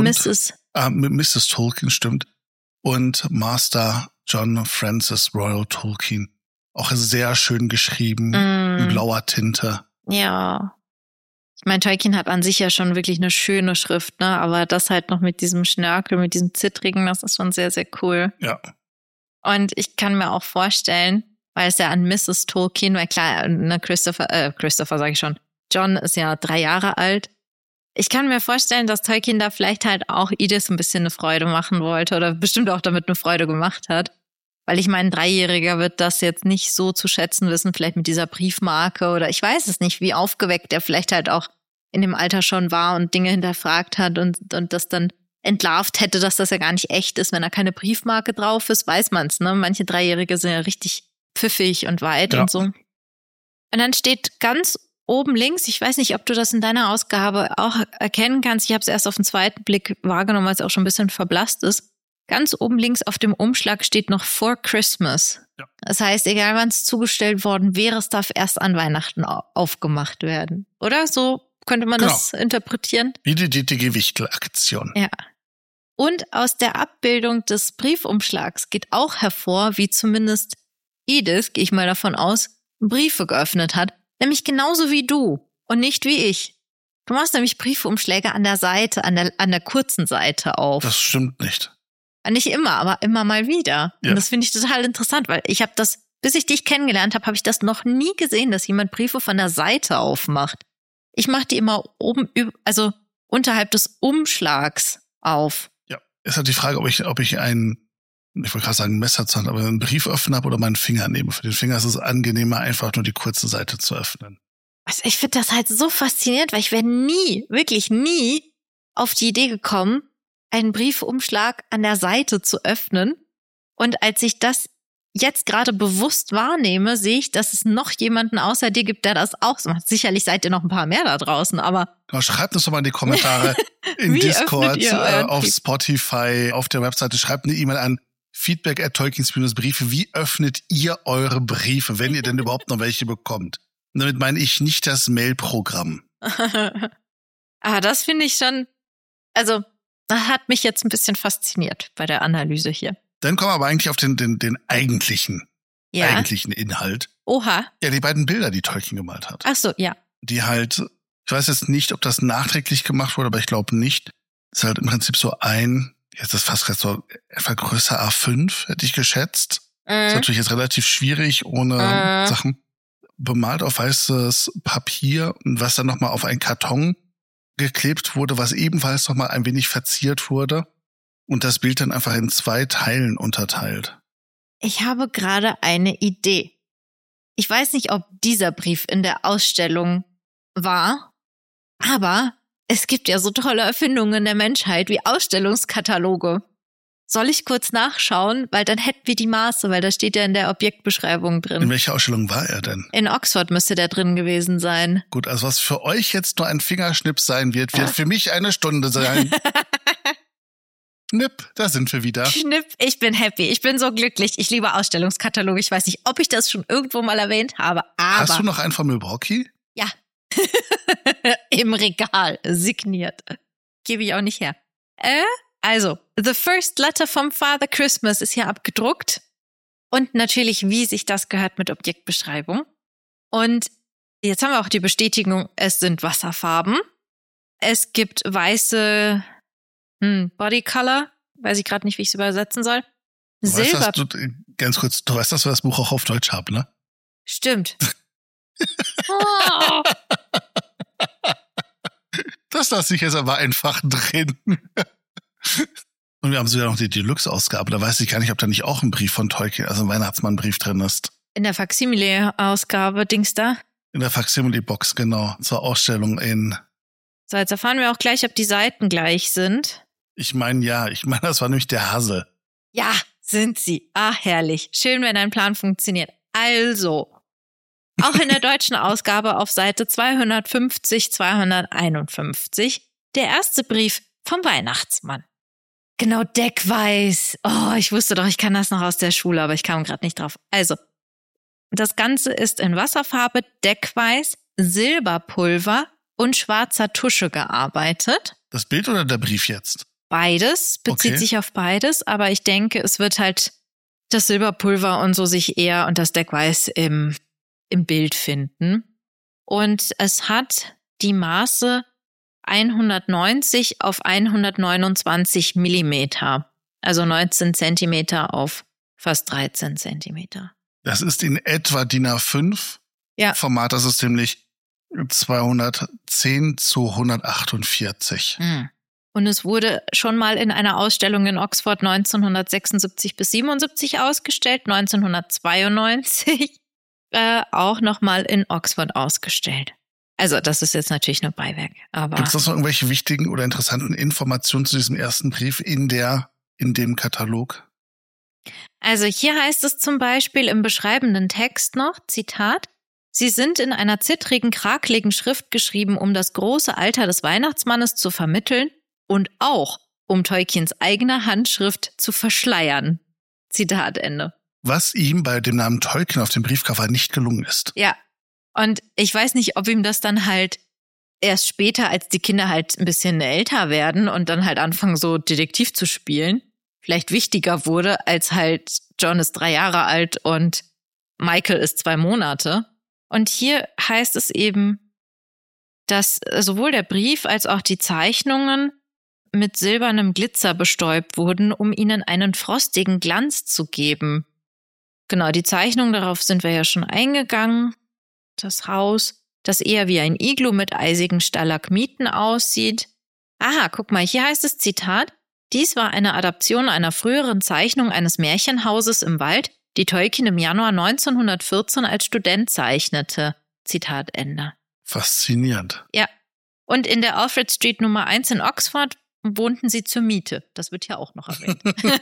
Mrs. Tolkien, stimmt. Und Master John Francis Royal Tolkien. Auch sehr schön geschrieben, in blauer Tinte. Ja. Ich meine, Tolkien hat an sich ja schon wirklich eine schöne Schrift, ne? Aber das halt noch mit diesem Schnörkel, mit diesem Zittrigen, das ist schon sehr, sehr cool. Ja. Und ich kann mir auch vorstellen, weil es ja an Mrs. Tolkien, weil klar, ne, Christopher sage ich schon, John ist ja 3 Jahre alt. Ich kann mir vorstellen, dass Tolkien da vielleicht halt auch Edith ein bisschen eine Freude machen wollte oder bestimmt auch damit eine Freude gemacht hat. Weil ich meine, ein 3-Jähriger wird das jetzt nicht so zu schätzen wissen, vielleicht mit dieser Briefmarke oder ich weiß es nicht, wie aufgeweckt er vielleicht halt auch in dem Alter schon war und Dinge hinterfragt hat und das dann entlarvt hätte, dass das ja gar nicht echt ist, wenn da keine Briefmarke drauf ist, weiß man's, ne? Manche 3-Jährige sind ja richtig pfiffig und weit und so. Und dann steht ganz oben links, ich weiß nicht, ob du das in deiner Ausgabe auch erkennen kannst, ich habe es erst auf den zweiten Blick wahrgenommen, weil es auch schon ein bisschen verblasst ist. Ganz oben links auf dem Umschlag steht noch For Christmas. Ja. Das heißt, egal wann es zugestellt worden wäre, es darf erst an Weihnachten aufgemacht werden. Oder? So könnte man das interpretieren. Wie die DTG-Wichtel-Aktion. Ja. Und aus der Abbildung des Briefumschlags geht auch hervor, wie zumindest Edith, gehe ich mal davon aus, Briefe geöffnet hat. Nämlich genauso wie du und nicht wie ich. Du machst nämlich Briefumschläge an der Seite, an der kurzen Seite auf. Das stimmt nicht. Nicht immer, aber immer mal wieder. Ja. Und das finde ich total interessant, weil ich habe das, bis ich dich kennengelernt habe, habe ich das noch nie gesehen, dass jemand Briefe von der Seite aufmacht. Ich mache die immer oben, also unterhalb des Umschlags auf. Ja, ist halt die Frage, ob ich einen, ich wollte gerade sagen Messer zur Hand, aber einen Brieföffner habe oder meinen Finger nehme. Für den Finger ist es angenehmer, einfach nur die kurze Seite zu öffnen. Also ich finde das halt so faszinierend, weil ich wäre nie, wirklich nie auf die Idee gekommen, einen Briefumschlag an der Seite zu öffnen. Und als ich das jetzt gerade bewusst wahrnehme, sehe ich, dass es noch jemanden außer dir gibt, der das auch so macht. Sicherlich seid ihr noch ein paar mehr da draußen, aber... Schreibt uns doch mal in die Kommentare in Discord, auf Spotify, auf der Webseite. Schreibt eine E-Mail an feedback@tolkiens-briefe. Wie öffnet ihr eure Briefe, wenn ihr denn überhaupt noch welche bekommt? Und damit meine ich nicht das Mail-Programm. Aber das finde ich schon... Also... Das hat mich jetzt ein bisschen fasziniert bei der Analyse hier. Dann kommen wir aber eigentlich auf den eigentlichen Inhalt. Oha. Ja, die beiden Bilder, die Tolkien gemalt hat. Ach so, ja. Die halt, ich weiß jetzt nicht, ob das nachträglich gemacht wurde, aber ich glaube nicht. Das ist halt im Prinzip so jetzt ist fast so etwa größer A5, hätte ich geschätzt. Das ist natürlich jetzt relativ schwierig, ohne Sachen. Bemalt auf weißes Papier, was dann nochmal auf einen Karton geklebt wurde, was ebenfalls noch mal ein wenig verziert wurde und das Bild dann einfach in 2 Teilen unterteilt. Ich habe gerade eine Idee. Ich weiß nicht, ob dieser Brief in der Ausstellung war, aber es gibt ja so tolle Erfindungen der Menschheit wie Ausstellungskataloge. Soll ich kurz nachschauen? Weil dann hätten wir die Maße, weil da steht ja in der Objektbeschreibung drin. In welcher Ausstellung war er denn? In Oxford müsste der drin gewesen sein. Gut, also was für euch jetzt nur ein Fingerschnips sein wird für mich eine Stunde sein. Schnipp, da sind wir wieder. Schnipp, ich bin happy. Ich bin so glücklich. Ich liebe Ausstellungskataloge. Ich weiß nicht, ob ich das schon irgendwo mal erwähnt habe, aber... Hast du noch einen von Milwaukee? Ja. Im Regal, signiert. Gebe ich auch nicht her. Also, The First Letter from Father Christmas ist hier abgedruckt. Und natürlich, wie sich das gehört mit Objektbeschreibung. Und jetzt haben wir auch die Bestätigung, es sind Wasserfarben. Es gibt weiße Bodycolor. Weiß ich gerade nicht, wie ich es übersetzen soll. Silber. Ganz kurz, du weißt, dass wir das Buch auch auf Deutsch haben, ne? Stimmt. Oh. Das lasse ich jetzt aber einfach drin. Und wir haben sogar noch die Deluxe-Ausgabe. Da weiß ich gar nicht, ob da nicht auch ein Brief von Tolkien, also ein Weihnachtsmann-Brief drin ist. In der Faksimile-Ausgabe, Dings da? In der Faksimile-Box, genau. Zur Ausstellung in... So, jetzt erfahren wir auch gleich, ob die Seiten gleich sind. Ich meine, das war nämlich der Hassel. Ja, sind sie. Ah, herrlich. Schön, wenn ein Plan funktioniert. Also, auch in der deutschen Ausgabe auf Seite 250, 251, der erste Brief vom Weihnachtsmann. Genau, Deckweiß. Oh, ich wusste doch, ich kann das noch aus der Schule, aber ich kam gerade nicht drauf. Also, das Ganze ist in Wasserfarbe, Deckweiß, Silberpulver und schwarzer Tusche gearbeitet. Das Bild oder der Brief jetzt? Beides, bezieht sich auf beides, aber ich denke, es wird halt das Silberpulver und so sich eher und das Deckweiß im Bild finden. Und es hat die Maße 190 auf 129 Millimeter, also 19 Zentimeter auf fast 13 Zentimeter. Das ist in etwa DIN A5 Format, das ist nämlich 210 zu 148. Und es wurde schon mal in einer Ausstellung in Oxford 1976 bis 77 ausgestellt, 1992 auch nochmal in Oxford ausgestellt. Also das ist jetzt natürlich nur Beiwerk. Aber gibt es noch irgendwelche wichtigen oder interessanten Informationen zu diesem ersten Brief in dem Katalog? Also hier heißt es zum Beispiel im beschreibenden Text noch, Zitat, Sie sind in einer zittrigen, krakeligen Schrift geschrieben, um das große Alter des Weihnachtsmannes zu vermitteln und auch, um Tolkiens eigene Handschrift zu verschleiern. Zitat Ende. Was ihm bei dem Namen Tolkien auf dem Briefcover nicht gelungen ist. Ja, und ich weiß nicht, ob ihm das dann halt erst später, als die Kinder halt ein bisschen älter werden und dann halt anfangen, so Detektiv zu spielen, vielleicht wichtiger wurde, als halt John ist 3 Jahre alt und Michael ist 2 Monate. Und hier heißt es eben, dass sowohl der Brief als auch die Zeichnungen mit silbernem Glitzer bestäubt wurden, um ihnen einen frostigen Glanz zu geben. Genau, die Zeichnung, darauf sind wir ja schon eingegangen. Das Haus, das eher wie ein Iglu mit eisigen Stalagmiten aussieht. Aha, guck mal, hier heißt es, Zitat, dies war eine Adaption einer früheren Zeichnung eines Märchenhauses im Wald, die Tolkien im Januar 1914 als Student zeichnete. Zitat Ende. Faszinierend. Ja. Und in der Alfred Street Nummer 1 in Oxford wohnten sie zur Miete. Das wird ja auch noch erwähnt.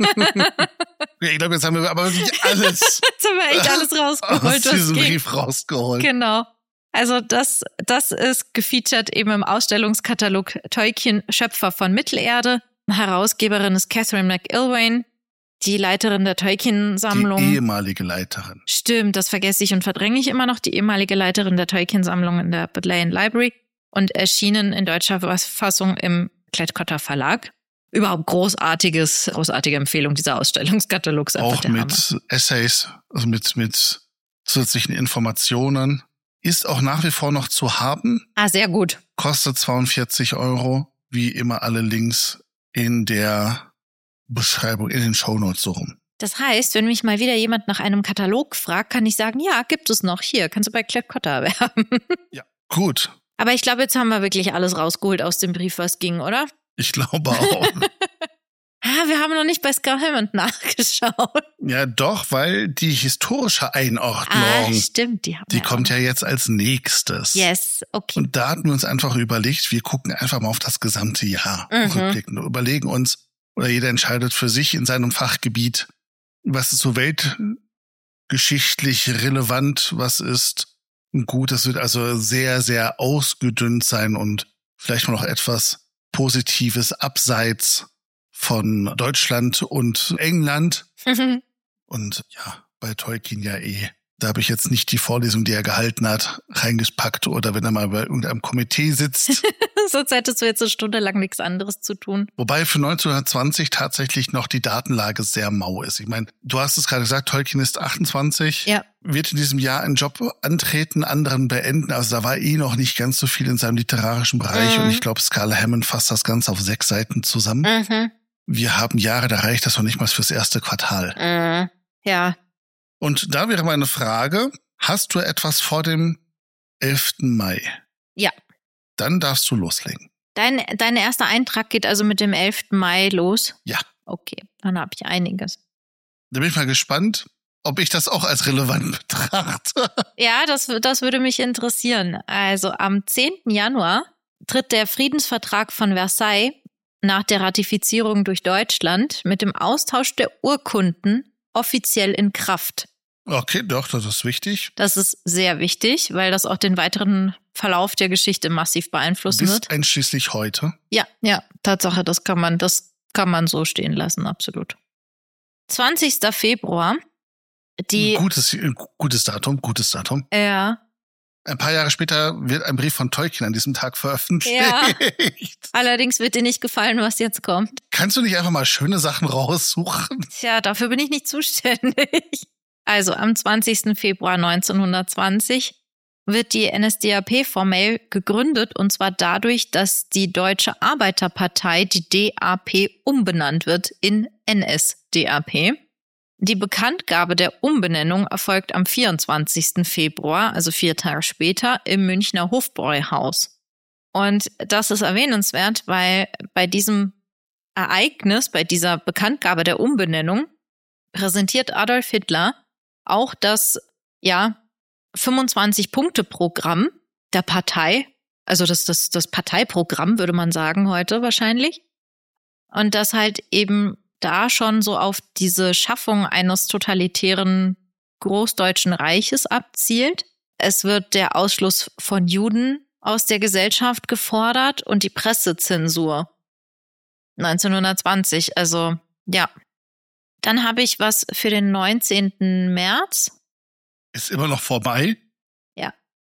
Ja, ich glaube, jetzt haben wir aber wirklich alles. Jetzt haben wir echt alles rausgeholt. Aus diesem Brief rausgeholt. Genau. Also das ist gefeatured eben im Ausstellungskatalog Tolkien, Schöpfer von Mittelerde. Herausgeberin ist Catherine McIlwain, die Leiterin der Tolkien-Sammlung. Die ehemalige Leiterin. Stimmt, das vergesse ich und verdränge ich immer noch. Die ehemalige Leiterin der Tolkien-Sammlung in der Bodleian Library und erschienen in deutscher Fassung im Klett-Cotta Verlag. Überhaupt großartige Empfehlung dieser Ausstellungskatalogs. Auch mit Essays, also mit zusätzlichen Informationen. Ist auch nach wie vor noch zu haben. Ah, sehr gut. Kostet 42 €. Wie immer alle Links in der Beschreibung, in den Shownotes so rum. Das heißt, wenn mich mal wieder jemand nach einem Katalog fragt, kann ich sagen, ja, gibt es noch. Hier, kannst du bei Klett-Cotta erwerben. Ja, gut. Aber ich glaube, jetzt haben wir wirklich alles rausgeholt aus dem Brief, was ging, oder? Ich glaube auch. Wir haben noch nicht bei Scar Hammond nachgeschaut. Ja, doch, weil die historische Einordnung, stimmt, die kommt ja jetzt als nächstes. Yes, okay. Und da hatten wir uns einfach überlegt, wir gucken einfach mal auf das gesamte Jahr rückblickend und überlegen uns, oder jeder entscheidet für sich in seinem Fachgebiet, was ist so weltgeschichtlich relevant, was ist gut. Das wird also sehr, sehr ausgedünnt sein und vielleicht mal noch etwas Positives abseits von Deutschland und England. Und ja, bei Tolkien ja Da habe ich jetzt nicht die Vorlesung, die er gehalten hat, reingepackt oder wenn er mal bei irgendeinem Komitee sitzt. Sonst hättest du jetzt eine Stunde lang nichts anderes zu tun. Wobei für 1920 tatsächlich noch die Datenlage sehr mau ist. Ich meine, du hast es gerade gesagt, Tolkien ist 28, wird in diesem Jahr einen Job antreten, anderen beenden. Also da war noch nicht ganz so viel in seinem literarischen Bereich. Und ich glaube, Scarlett Hammond fasst das Ganze auf 6 Seiten zusammen. Wir haben Jahre, da reicht das noch nicht mal fürs erste Quartal. Ja. Und da wäre meine Frage, hast du etwas vor dem 11. Mai? Ja. Dann darfst du loslegen. Dein erster Eintrag geht also mit dem 11. Mai los? Ja. Okay, dann habe ich einiges. Da bin ich mal gespannt, ob ich das auch als relevant betrachte. Ja, das würde mich interessieren. Also am 10. Januar tritt der Friedensvertrag von Versailles nach der Ratifizierung durch Deutschland mit dem Austausch der Urkunden offiziell in Kraft. Okay, doch, das ist wichtig. Das ist sehr wichtig, weil das auch den weiteren Verlauf der Geschichte massiv beeinflussen wird. Bis einschließlich heute. Ja, Tatsache, das kann man so stehen lassen, absolut. 20. Februar. Gutes Datum. Ja. Ein paar Jahre später wird ein Brief von Tolkien an diesem Tag veröffentlicht. Ja. Allerdings wird dir nicht gefallen, was jetzt kommt. Kannst du nicht einfach mal schöne Sachen raussuchen? Tja, dafür bin ich nicht zuständig. Also am 20. Februar 1920 wird die NSDAP formell gegründet, und zwar dadurch, dass die Deutsche Arbeiterpartei, die DAP, umbenannt wird in NSDAP. Die Bekanntgabe der Umbenennung erfolgt am 24. Februar, also 4 Tage später, im Münchner Hofbräuhaus. Und das ist erwähnenswert, weil bei diesem Ereignis, bei dieser Bekanntgabe der Umbenennung, präsentiert Adolf Hitler auch das 25-Punkte-Programm der Partei, also das Parteiprogramm, würde man sagen heute wahrscheinlich. Und das halt eben da schon so auf diese Schaffung eines totalitären Großdeutschen Reiches abzielt. Es wird der Ausschluss von Juden aus der Gesellschaft gefordert und die Pressezensur. 1920, also ja. Dann habe ich was für den 19. März. Ist immer noch vorbei? Ja.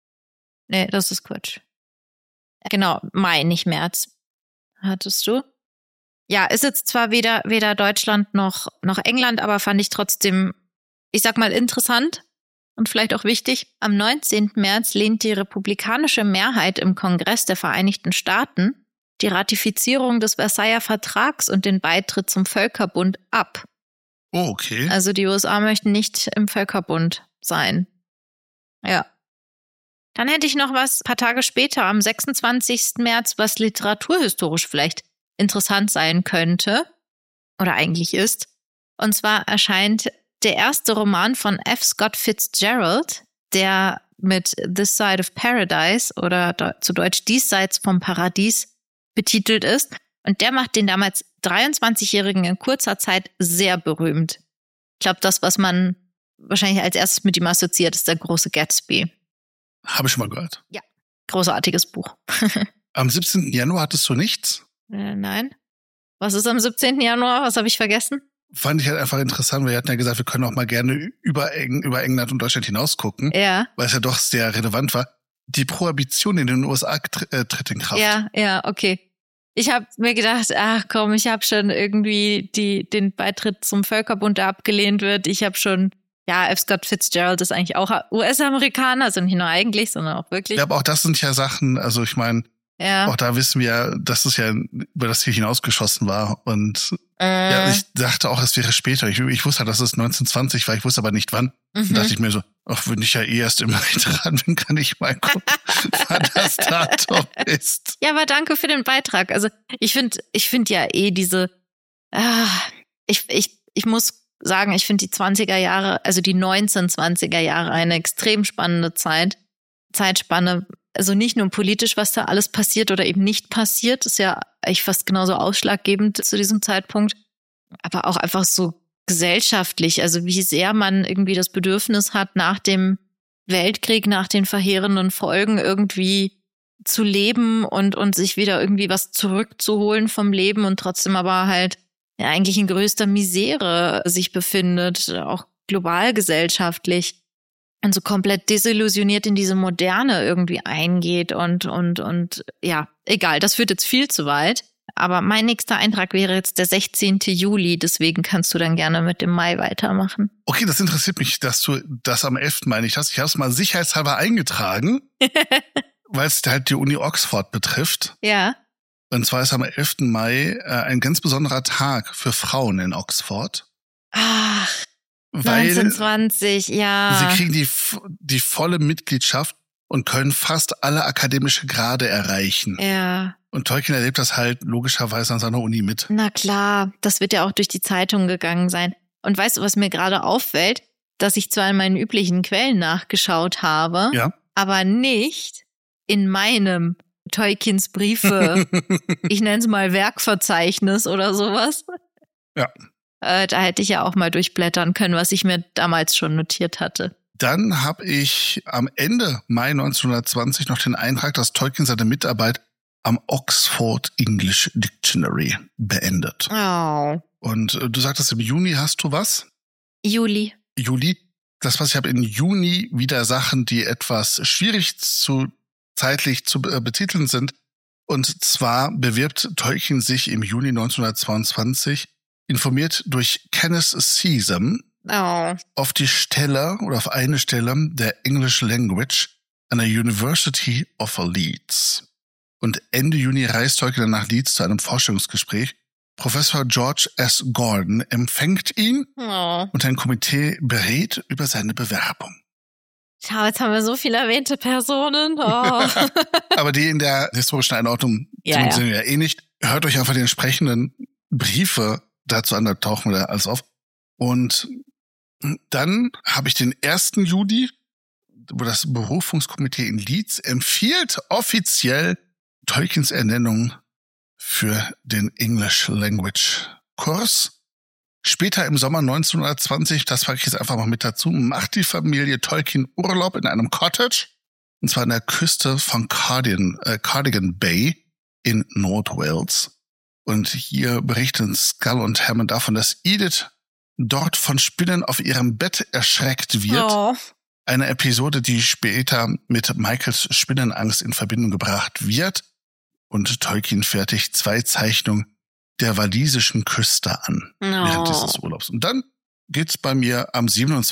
Nee, das ist Quatsch. Genau, Mai, nicht März. Hattest du? Ja, ist jetzt zwar weder Deutschland noch England, aber fand ich trotzdem, ich sag mal, interessant und vielleicht auch wichtig. Am 19. März lehnt die republikanische Mehrheit im Kongress der Vereinigten Staaten die Ratifizierung des Versailler Vertrags und den Beitritt zum Völkerbund ab. Oh, okay. Also die USA möchten nicht im Völkerbund sein. Ja. Dann hätte ich noch was, ein paar Tage später, am 26. März, was literaturhistorisch vielleicht interessant sein könnte oder eigentlich ist. Und zwar erscheint der erste Roman von F. Scott Fitzgerald, der mit This Side of Paradise oder zu Deutsch Diesseits vom Paradies betitelt ist. Und der macht den damals 23-Jährigen in kurzer Zeit sehr berühmt. Ich glaube, das, was man wahrscheinlich als erstes mit ihm assoziiert, ist der große Gatsby. Habe ich schon mal gehört. Ja, großartiges Buch. Am 17. Januar hattest du nichts? Nein. Was ist am 17. Januar? Was habe ich vergessen? Fand ich halt einfach interessant, weil wir hatten ja gesagt, wir können auch mal gerne über England und Deutschland hinaus gucken. Ja. Weil es ja doch sehr relevant war. Die Prohibition in den USA tritt in Kraft. Ja, okay. Ich habe mir gedacht, ach komm, ich habe schon irgendwie den Beitritt zum Völkerbund, der abgelehnt wird. Ich habe schon, F. Scott Fitzgerald ist eigentlich auch US-Amerikaner, also nicht nur eigentlich, sondern auch wirklich. Ja, aber auch das sind ja Sachen, also ich meine, auch da wissen wir, dass es ja über das Ziel hinausgeschossen war. Und ja, ich dachte auch, es wäre später. Ich wusste halt, dass es 1920 war, ich wusste aber nicht wann. Und dachte ich mir so, wenn ich ja erst im Mai dran bin, kann ich mal gucken, wann das Datum ist. Ja, aber danke für den Beitrag. Also ich finde ja diese, ich muss sagen, ich finde die 20er Jahre, also die 1920er Jahre eine extrem spannende Zeitspanne. also nicht nur politisch, was da alles passiert oder eben nicht passiert, ist ja eigentlich fast genauso ausschlaggebend zu diesem Zeitpunkt, aber auch einfach so gesellschaftlich, also wie sehr man irgendwie das Bedürfnis hat, nach dem Weltkrieg, nach den verheerenden Folgen irgendwie zu leben und sich wieder irgendwie was zurückzuholen vom Leben und trotzdem aber halt ja eigentlich in größter Misere sich befindet, auch global gesellschaftlich. Und so komplett desillusioniert in diese Moderne irgendwie eingeht und ja, egal, das führt jetzt viel zu weit. Aber mein nächster Eintrag wäre jetzt der 16. Juli, deswegen kannst du dann gerne mit dem Mai weitermachen. Okay, das interessiert mich, dass du das am 11. Mai nicht hast. Ich habe es mal sicherheitshalber eingetragen, weil es halt die Uni Oxford betrifft. Ja. Und zwar ist am 11. Mai ein ganz besonderer Tag für Frauen in Oxford. Ach, weil 1920, ja. Sie kriegen die volle Mitgliedschaft und können fast alle akademische Grade erreichen. Ja. Und Tolkien erlebt das halt logischerweise an seiner Uni mit. Na klar, das wird ja auch durch die Zeitung gegangen sein. Und weißt du, was mir gerade auffällt? Dass ich zwar in meinen üblichen Quellen nachgeschaut habe, ja, aber nicht in meinem Tolkiens Briefe, ich nenne es mal Werkverzeichnis oder sowas. Ja. Da hätte ich ja auch mal durchblättern können, was ich mir damals schon notiert hatte. Dann habe ich am Ende Mai 1920 noch den Eintrag, dass Tolkien seine Mitarbeit am Oxford English Dictionary beendet. Oh. Und du sagtest, im Juni hast du was? Juli. Das, was ich habe, im Juni wieder Sachen, die etwas schwierig zeitlich zu betiteln sind. Und zwar bewirbt Tolkien sich im Juni 1922, informiert durch Kenneth Season, auf die Stelle oder auf eine Stelle der English Language an der University of Leeds. Und Ende Juni reist Tolkien dann nach Leeds zu einem Forschungsgespräch. Professor George S. Gordon empfängt ihn und ein Komitee berät über seine Bewerbung. Schau, jetzt haben wir so viele erwähnte Personen. Aber die in der historischen Einordnung sind ja eh nicht. Hört euch einfach die entsprechenden Briefe dazu an, da tauchen wir da alles auf. Und dann habe ich den 1. Juli, wo das Berufungskomitee in Leeds empfiehlt offiziell Tolkiens Ernennung für den English Language Kurs. Später im Sommer 1920, das packe ich jetzt einfach mal mit dazu, macht die Familie Tolkien Urlaub in einem Cottage, und zwar an der Küste von Cardigan Bay in Nordwales. Und hier berichten Skull und Hammond davon, dass Edith dort von Spinnen auf ihrem Bett erschreckt wird. Oh. Eine Episode, die später mit Michaels Spinnenangst in Verbindung gebracht wird. Und Tolkien fertigt 2 Zeichnungen der walisischen Küste an während dieses Urlaubs. Und dann geht's bei mir am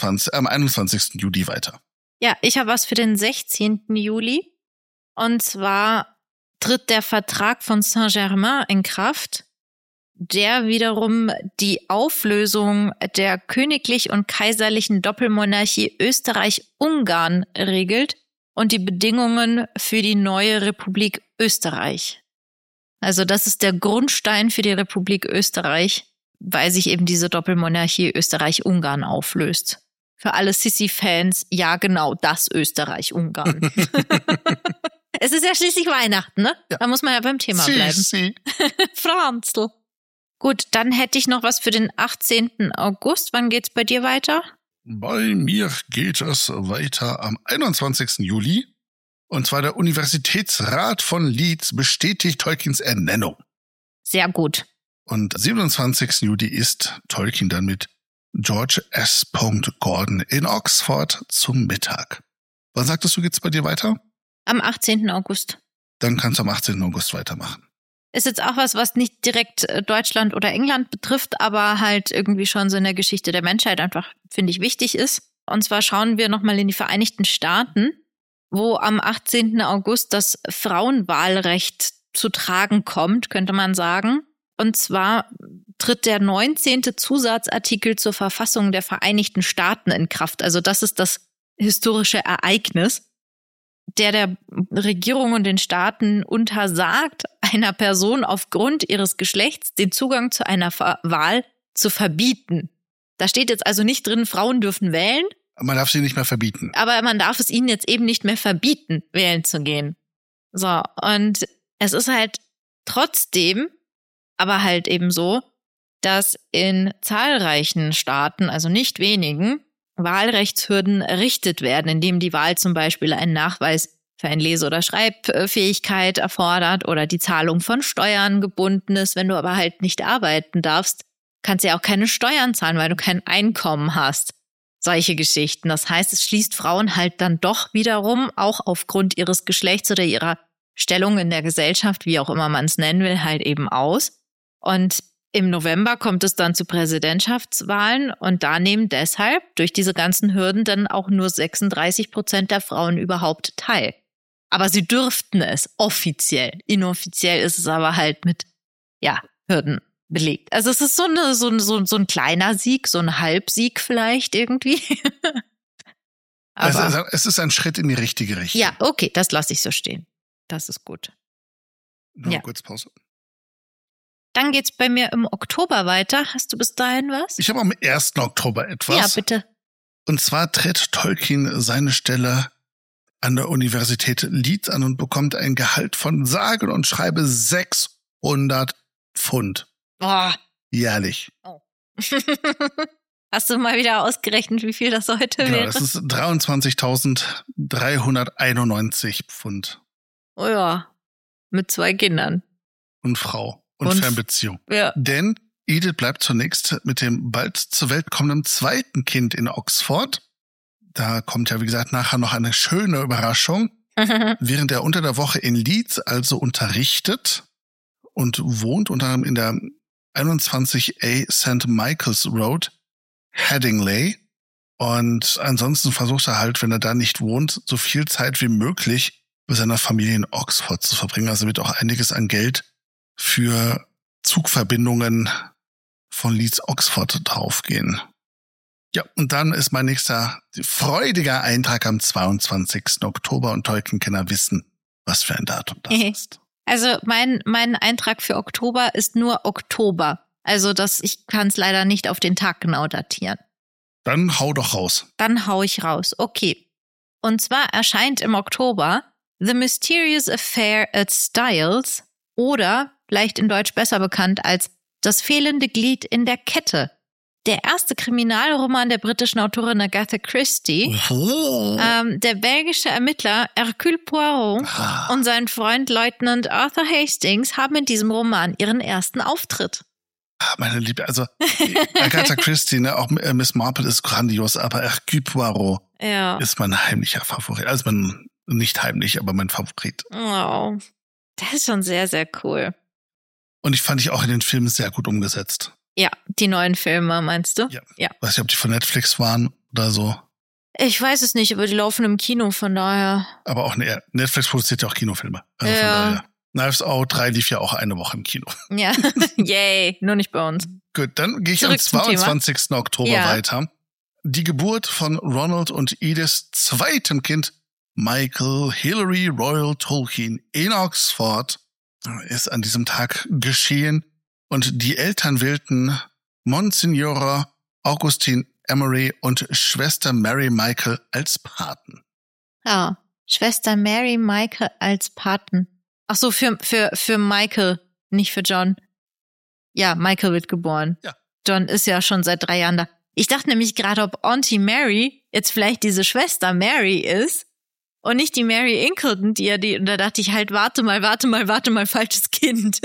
21. Juli weiter. Ja, ich habe was für den 16. Juli. Und zwar tritt der Vertrag von Saint-Germain in Kraft, der wiederum die Auflösung der königlich und kaiserlichen Doppelmonarchie Österreich-Ungarn regelt und die Bedingungen für die neue Republik Österreich. Also das ist der Grundstein für die Republik Österreich, weil sich eben diese Doppelmonarchie Österreich-Ungarn auflöst. Für alle Sissi-Fans, ja genau, das Österreich-Ungarn. Es ist ja schließlich Weihnachten, ne? Ja. Da muss man ja beim Thema bleiben. Franzl. Gut, dann hätte ich noch was für den 18. August. Wann geht's bei dir weiter? Bei mir geht es weiter am 21. Juli. Und zwar der Universitätsrat von Leeds bestätigt Tolkiens Ernennung. Sehr gut. Und 27. Juli ist Tolkien dann mit George S. Gordon in Oxford zum Mittag. Wann sagtest du, geht's bei dir weiter? Am 18. August. Dann kannst du am 18. August weitermachen. Ist jetzt auch was nicht direkt Deutschland oder England betrifft, aber halt irgendwie schon so in der Geschichte der Menschheit einfach, finde ich, wichtig ist. Und zwar schauen wir nochmal in die Vereinigten Staaten, wo am 18. August das Frauenwahlrecht zu tragen kommt, könnte man sagen. Und zwar tritt der 19. Zusatzartikel zur Verfassung der Vereinigten Staaten in Kraft. Also das ist das historische Ereignis, der Regierung und den Staaten untersagt, einer Person aufgrund ihres Geschlechts den Zugang zu einer Wahl zu verbieten. Da steht jetzt also nicht drin, Frauen dürfen wählen, Man darf sie nicht mehr verbieten. Aber man darf es ihnen jetzt eben nicht mehr verbieten, wählen zu gehen. So, und es ist halt trotzdem, aber halt eben so, dass in zahlreichen Staaten, also nicht wenigen, Wahlrechtshürden errichtet werden, indem die Wahl zum Beispiel einen Nachweis für eine Lese- oder Schreibfähigkeit erfordert oder die Zahlung von Steuern gebunden ist. Wenn du aber halt nicht arbeiten darfst, kannst du ja auch keine Steuern zahlen, weil du kein Einkommen hast. Solche Geschichten. Das heißt, es schließt Frauen halt dann doch wiederum, auch aufgrund ihres Geschlechts oder ihrer Stellung in der Gesellschaft, wie auch immer man es nennen will, halt eben aus. Und im November kommt es dann zu Präsidentschaftswahlen und da nehmen deshalb durch diese ganzen Hürden dann auch nur 36% der Frauen überhaupt teil. Aber sie dürften es offiziell. Inoffiziell ist es aber halt mit, Hürden belegt. Also es ist so ein kleiner Sieg, so ein Halbsieg vielleicht irgendwie. Aber es ist ein Schritt in die richtige Richtung. Ja, okay, das lasse ich so stehen. Das ist gut. Nur kurz Pause. Dann geht's bei mir im Oktober weiter. Hast du bis dahin was? Ich habe am 1. Oktober etwas. Ja, bitte. Und zwar tritt Tolkien seine Stelle an der Universität Leeds an und bekommt ein Gehalt von sage und schreibe 600 Pfund. Boah. Jährlich. Oh. Hast du mal wieder ausgerechnet, wie viel das heute wäre? Das ist 23.391 Pfund. Oh ja, mit 2 Kindern. Und Frau und Fernbeziehung. Ja. Denn Edith bleibt zunächst mit dem bald zur Welt kommenden zweiten Kind in Oxford. Da kommt ja, wie gesagt, nachher noch eine schöne Überraschung. Während er unter der Woche in Leeds also unterrichtet und wohnt unter anderem in der 21A St. Michael's Road, Headingley. Und ansonsten versucht er halt, wenn er da nicht wohnt, so viel Zeit wie möglich mit seiner Familie in Oxford zu verbringen. Also wird auch einiges an Geld für Zugverbindungen von Leeds Oxford draufgehen. Ja, und dann ist mein nächster freudiger Eintrag am 22. Oktober und Tolkien-Kenner wissen, was für ein Datum das ist. Also mein Eintrag für Oktober ist nur Oktober. Also ich kann es leider nicht auf den Tag genau datieren. Dann hau doch raus. Dann hau ich raus. Okay. Und zwar erscheint im Oktober The Mysterious Affair at Styles oder vielleicht in Deutsch besser bekannt als Das fehlende Glied in der Kette. Der erste Kriminalroman der britischen Autorin Agatha Christie. Der belgische Ermittler Hercule Poirot und sein Freund Leutnant Arthur Hastings haben in diesem Roman ihren ersten Auftritt. Meine Liebe, also Agatha Christie, ne, auch Miss Marple ist grandios, aber Hercule Poirot ist mein heimlicher Favorit. Also nicht heimlich, aber mein Favorit. Oh, das ist schon sehr, sehr cool. Und ich fand auch in den Filmen sehr gut umgesetzt. Ja, die neuen Filme, meinst du? Ja. Weiß nicht, ob die von Netflix waren oder so. Ich weiß es nicht, aber die laufen im Kino, von daher. Aber auch Netflix produziert ja auch Kinofilme. Also von daher. Knives Out 3 lief ja auch eine Woche im Kino. Ja, yay, nur nicht bei uns. Gut, dann gehe ich am 22. Oktober weiter. Die Geburt von Ronald und Ediths zweitem Kind, Michael Hilary Royal Tolkien in Oxford, ist an diesem Tag geschehen. Und die Eltern wählten Monsignora Augustine Emery und Schwester Mary Michael als Paten. Ja, Schwester Mary Michael als Paten. Ach so, für Michael, nicht für John. Ja, Michael wird geboren. Ja. John ist ja schon seit 3 Jahren da. Ich dachte nämlich gerade, ob Auntie Mary jetzt vielleicht diese Schwester Mary ist und nicht die Mary Incleton, und da dachte ich halt, warte mal, falsches Kind.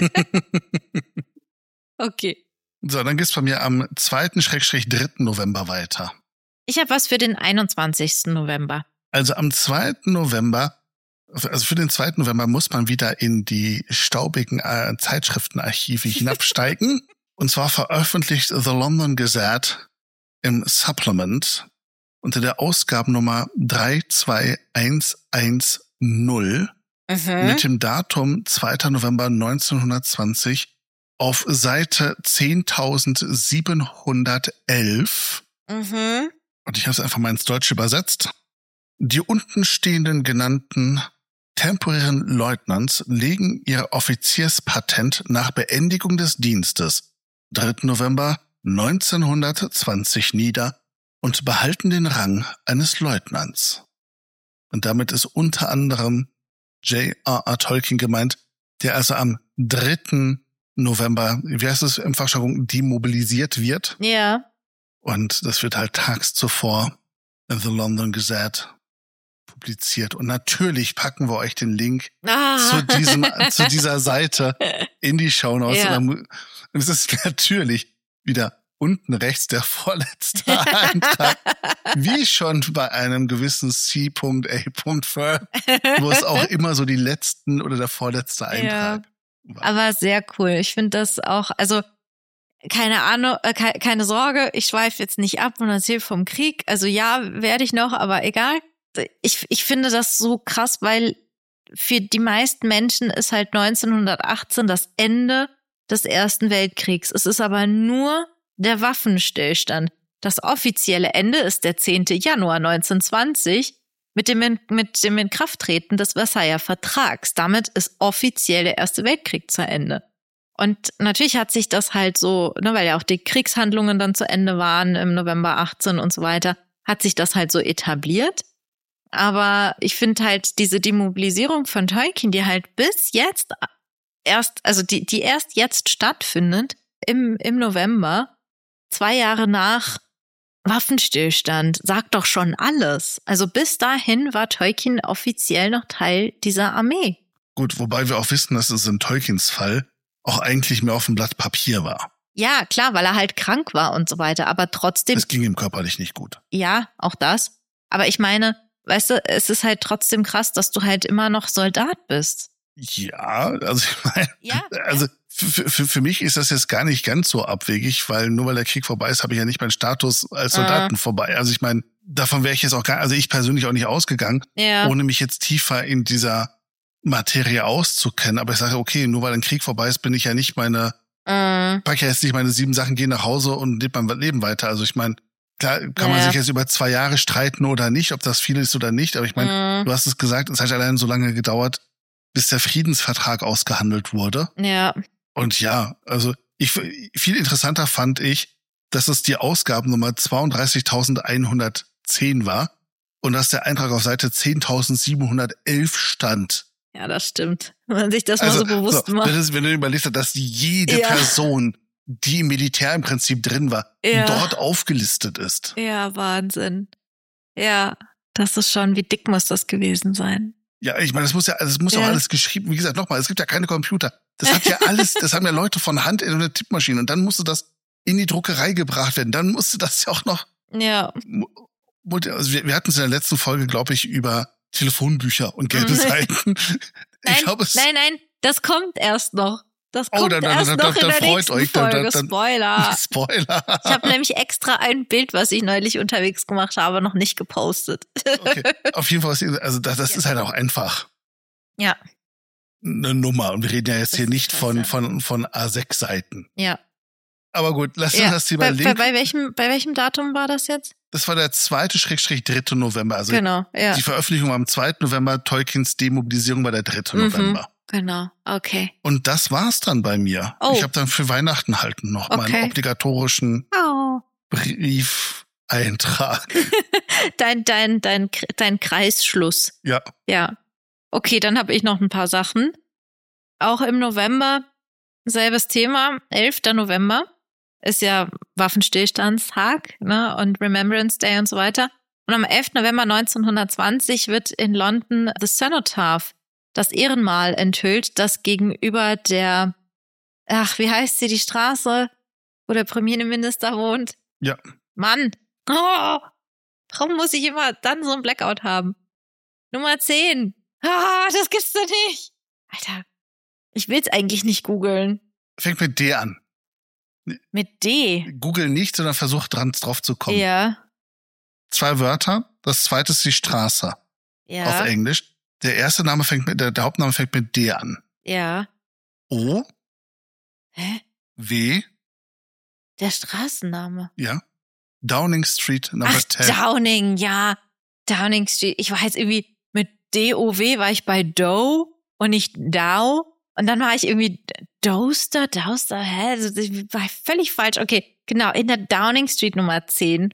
Okay. So, dann geht's bei mir am 2./3. November weiter. Ich habe was für den 21. November. Also am 2. November, also für den 2. November muss man wieder in die staubigen Zeitschriftenarchive hinabsteigen. Und zwar veröffentlicht The London Gazette im Supplement unter der Ausgabennummer 32110 mit dem Datum 2. November 1920 auf Seite 10.711. Und ich habe es einfach mal ins Deutsche übersetzt. Die untenstehenden genannten temporären Leutnants legen ihr Offizierspatent nach Beendigung des Dienstes 3. November 1920 nieder und behalten den Rang eines Leutnants. Und damit ist unter anderem J.R.R. Tolkien gemeint, der also am 3. November, wie heißt es im Fachjargon, demobilisiert wird. Ja. Und das wird halt tags zuvor in The London Gazette publiziert. Und natürlich packen wir euch den Link zu dieser Seite in die Shownotes. Ja. Und es ist natürlich wieder unten rechts der vorletzte Eintrag, wie schon bei einem gewissen C.A.Fur, wo es auch immer so die letzten oder der vorletzte Eintrag war. Aber sehr cool. Ich finde das auch, also keine Ahnung, keine Sorge, ich schweife jetzt nicht ab und erzähle vom Krieg. Also ja, werde ich noch, aber egal. Ich finde das so krass, weil für die meisten Menschen ist halt 1918 das Ende des Ersten Weltkriegs. Es ist aber nur der Waffenstillstand. Das offizielle Ende ist der 10. Januar 1920 mit dem Inkrafttreten des Versailler Vertrags. Damit ist offiziell der Erste Weltkrieg zu Ende. Und natürlich hat sich das halt so, ne, weil ja auch die Kriegshandlungen dann zu Ende waren im November 18 und so weiter, hat sich das halt so etabliert. Aber ich finde halt diese Demobilisierung von Tolkien, die halt bis jetzt die erst jetzt stattfindet, im November, 2 Jahre nach Waffenstillstand, sagt doch schon alles. Also bis dahin war Tolkien offiziell noch Teil dieser Armee. Gut, wobei wir auch wissen, dass es in Tolkiens Fall auch eigentlich mehr auf dem Blatt Papier war. Ja, klar, weil er halt krank war und so weiter, aber trotzdem. Es ging ihm körperlich nicht gut. Ja, auch das. Aber ich meine, weißt du, es ist halt trotzdem krass, dass du halt immer noch Soldat bist. Ja, also ich meine, also für mich ist das jetzt gar nicht ganz so abwegig, weil nur weil der Krieg vorbei ist, habe ich ja nicht meinen Status als Soldaten vorbei. Also ich meine, davon wäre ich jetzt auch also ich persönlich auch nicht ausgegangen, ohne mich jetzt tiefer in dieser Materie auszukennen. Aber ich sage, okay, nur weil ein Krieg vorbei ist, bin ich ja nicht pack ja jetzt nicht meine 7 Sachen, gehe nach Hause und lebe mein Leben weiter. Also ich meine, klar kann man sich jetzt über 2 Jahre streiten oder nicht, ob das viel ist oder nicht. Aber ich meine, du hast es gesagt, es hat allein so lange gedauert, bis der Friedensvertrag ausgehandelt wurde. Ja. Und ja, also viel interessanter fand ich, dass es die Ausgabennummer 32.110 war und dass der Eintrag auf Seite 10.711 stand. Ja, das stimmt. Wenn man sich das mal so bewusst macht. Wenn du überlegst, dass jede Person, die im Militär im Prinzip drin war, dort aufgelistet ist. Ja, Wahnsinn. Ja, das ist schon, wie dick muss das gewesen sein? Ja, ich meine, das muss auch alles geschrieben. Wie gesagt, nochmal, es gibt ja keine Computer. Das hat ja alles, das haben ja Leute von Hand in einer Tippmaschine und dann musste das in die Druckerei gebracht werden. Dann musste das ja auch noch. Ja. Also wir hatten es in der letzten Folge, glaube ich, über Telefonbücher und gelbe Seiten. Nein, das kommt erst noch. Das kommt dann erst noch in der freut nächsten euch. Folge. Spoiler. Spoiler. Ich habe nämlich extra ein Bild, was ich neulich unterwegs gemacht habe, noch nicht gepostet. Okay. Auf jeden Fall, also das ist halt auch einfach. Ja. Eine Nummer. Und wir reden ja jetzt hier nicht von A6 Seiten. Ja. Aber gut, lass uns das Thema Link. Bei welchem Datum war das jetzt? Das war der 2./3. November. Also genau, ja. Die Veröffentlichung war am 2. November, Tolkiens Demobilisierung war der 3. November. Genau, okay. Und das war's dann bei mir. Oh. Ich habe dann für Weihnachten halt noch meinen obligatorischen Briefeintrag. Dein Kreisschluss. Ja. Ja. Okay, dann habe ich noch ein paar Sachen. Auch im November, selbes Thema, 11. November ist ja Waffenstillstandstag, ne, und Remembrance Day und so weiter. Und am 11. November 1920 wird in London The Cenotaph, das Ehrenmal, enthüllt, das gegenüber der, wie heißt sie, die Straße, wo der Premierminister wohnt? Ja. Mann, warum muss ich immer dann so ein Blackout haben? Nummer 10. Das gibt's doch nicht. Alter, ich will's eigentlich nicht googeln. Fängt mit D an. Mit D? Google nicht, sondern versuch drauf zu kommen. Ja. 2 Wörter. Das zweite ist die Straße. Ja. Auf Englisch. Der erste Name der Hauptname fängt mit D an. Ja. O. Hä? W. Der Straßenname. Ja. Downing Street Number 10. Downing, ja. Downing Street. Ich war jetzt irgendwie mit D-O-W war ich bei Dow und nicht Dow. Und dann war ich irgendwie Doster, hä? Das war völlig falsch. Okay, genau. In der Downing Street Nummer 10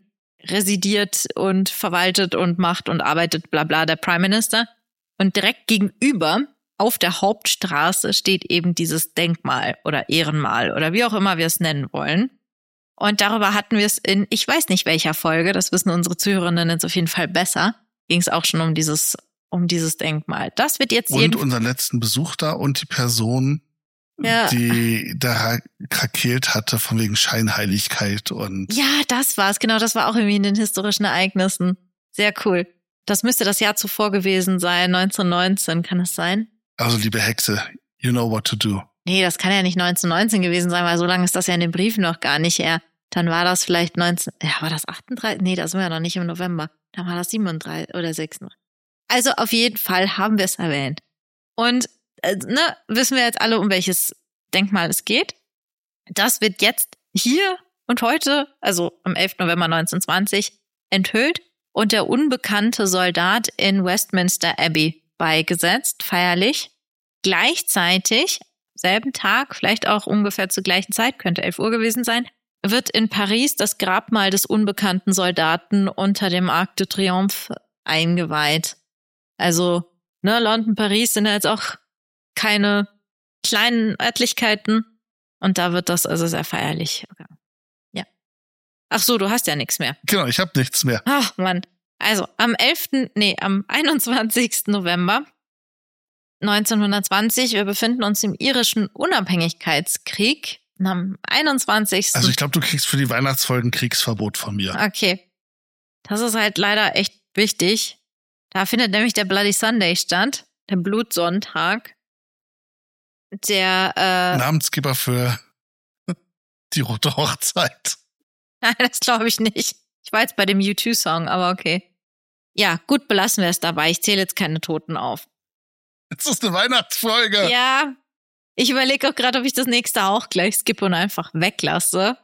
residiert und verwaltet und macht und arbeitet, bla bla, der Prime Minister. Und direkt gegenüber auf der Hauptstraße steht eben dieses Denkmal oder Ehrenmal oder wie auch immer wir es nennen wollen. Und darüber hatten wir es in, ich weiß nicht welcher Folge, das wissen unsere Zuhörerinnen jetzt auf jeden Fall besser, ging es auch schon um dieses Denkmal. Das wird jetzt und unseren letzten Besuch da und die Person, die da krakeelt hatte von wegen Scheinheiligkeit und... Ja, das war's, genau, das war auch irgendwie in den historischen Ereignissen. Sehr cool. Das müsste das Jahr zuvor gewesen sein, 1919, kann es sein? Also liebe Hexe, you know what to do. Nee, das kann ja nicht 1919 gewesen sein, weil so lange ist das ja in den Briefen noch gar nicht her. Dann war das vielleicht war das 38? Nee, da sind wir ja noch nicht im November. Dann war das 37 oder 36. Also auf jeden Fall haben wir es erwähnt. Und wissen wir jetzt alle, um welches Denkmal es geht. Das wird jetzt hier und heute, also am 11. November 1920, enthüllt und der unbekannte Soldat in Westminster Abbey beigesetzt, feierlich. Gleichzeitig, selben Tag, vielleicht auch ungefähr zur gleichen Zeit, könnte 11 Uhr gewesen sein, wird in Paris das Grabmal des unbekannten Soldaten unter dem Arc de Triomphe eingeweiht. Also, London, Paris sind ja jetzt auch keine kleinen Örtlichkeiten und da wird das also sehr feierlich. Ja. Ach so, du hast ja nichts mehr. Genau, ich habe nichts mehr. Ach Mann. Also, am 21. November 1920, wir befinden uns im irischen Unabhängigkeitskrieg. Und am 21. Also ich glaube, du kriegst für die Weihnachtsfolgen Kriegsverbot von mir. Okay. Das ist halt leider echt wichtig. Da findet nämlich der Bloody Sunday statt, der Blutsonntag. Der Namensgeber für die Rote Hochzeit. Nein, das glaube ich nicht. Ich war jetzt bei dem U2-Song, aber okay. Ja, gut, belassen wir es dabei. Ich zähle jetzt keine Toten auf. Es ist eine Weihnachtsfolge. Ja, ich überlege auch gerade, ob ich das nächste auch gleich skippe und einfach weglasse.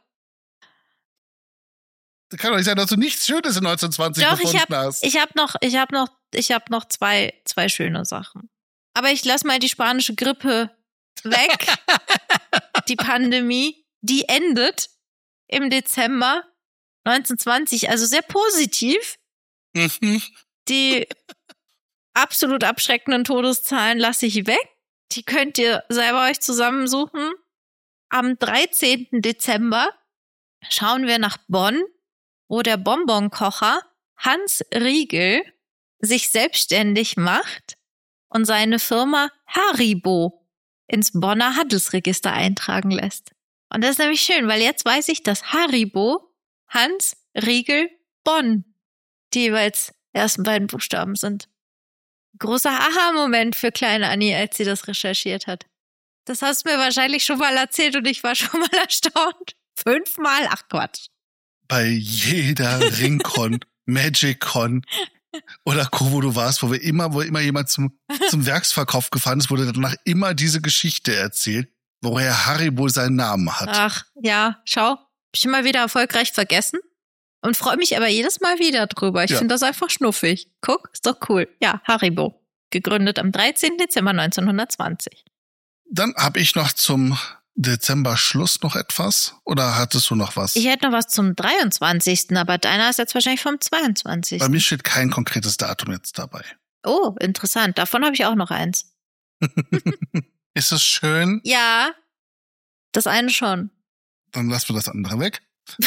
Das kann doch nicht sein, dass du nichts Schönes in 1920 Doch, gefunden hast. Ich hab noch zwei schöne Sachen. Aber ich lasse mal die spanische Grippe weg. Die Pandemie, die endet im Dezember 1920, also sehr positiv. Die absolut abschreckenden Todeszahlen lasse ich weg. Die könnt ihr selber euch zusammensuchen. Am 13. Dezember schauen wir nach Bonn, wo der Bonbonkocher Hans Riegel sich selbstständig macht und seine Firma Haribo ins Bonner Handelsregister eintragen lässt. Und das ist nämlich schön, weil jetzt weiß ich, dass Haribo, Hans, Riegel, Bonn die jeweils ersten beiden Buchstaben sind. Großer Aha-Moment für kleine Annie, als sie das recherchiert hat. Das hast du mir wahrscheinlich schon mal erzählt und ich war schon mal erstaunt. 5-mal? Ach Quatsch. Bei jeder Ringcon, Magic-Con oder wo du warst, wo immer jemand zum Werksverkauf gefahren ist, wurde danach immer diese Geschichte erzählt, woher Haribo seinen Namen hat. Ach, ja, schau. Hab ich immer wieder erfolgreich vergessen und freue mich aber jedes Mal wieder drüber. Ich finde das einfach schnuffig. Guck, ist doch cool. Ja, Haribo. Gegründet am 13. Dezember 1920. Dann habe ich noch zum Dezember-Schluss noch etwas? Oder hattest du noch was? Ich hätte noch was zum 23., aber deiner ist jetzt wahrscheinlich vom 22. Bei mir steht kein konkretes Datum jetzt dabei. Oh, interessant. Davon habe ich auch noch eins. Ist es schön? Ja, das eine schon. Dann lassen wir das andere weg.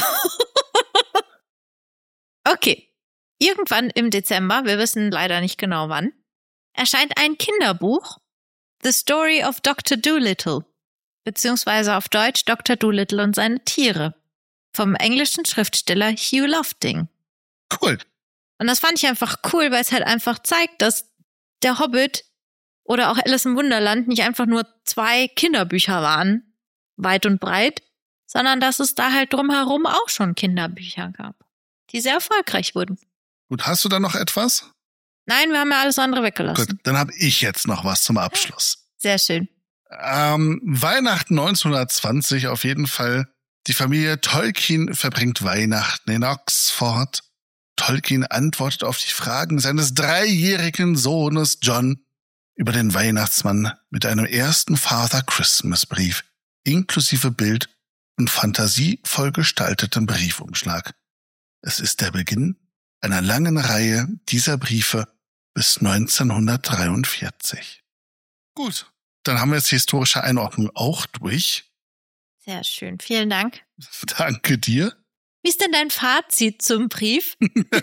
Okay. Irgendwann im Dezember, wir wissen leider nicht genau wann, erscheint ein Kinderbuch, The Story of Dr. Dolittle, beziehungsweise auf Deutsch Dr. Dolittle und seine Tiere, vom englischen Schriftsteller Hugh Lofting. Cool. Und das fand ich einfach cool, weil es halt einfach zeigt, dass der Hobbit oder auch Alice im Wunderland nicht einfach nur 2 Kinderbücher waren, weit und breit, sondern dass es da halt drumherum auch schon Kinderbücher gab, die sehr erfolgreich wurden. Gut, hast du da noch etwas? Nein, wir haben ja alles andere weggelassen. Gut, dann habe ich jetzt noch was zum Abschluss. Sehr schön. Weihnachten 1920 auf jeden Fall. Die Familie Tolkien verbringt Weihnachten in Oxford. Tolkien antwortet auf die Fragen seines 3-jährigen Sohnes John über den Weihnachtsmann mit einem ersten Father Christmas Brief, inklusive Bild und fantasievoll gestaltetem Briefumschlag. Es ist der Beginn einer langen Reihe dieser Briefe bis 1943. Gut, dann haben wir jetzt die historische Einordnung auch durch. Sehr schön, vielen Dank. Danke dir. Wie ist denn dein Fazit zum Brief?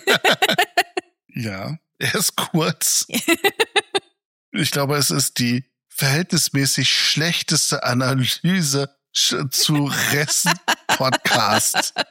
Ja, er ist kurz. Ich glaube, es ist die verhältnismäßig schlechteste Analyse zu Rest-Podcast.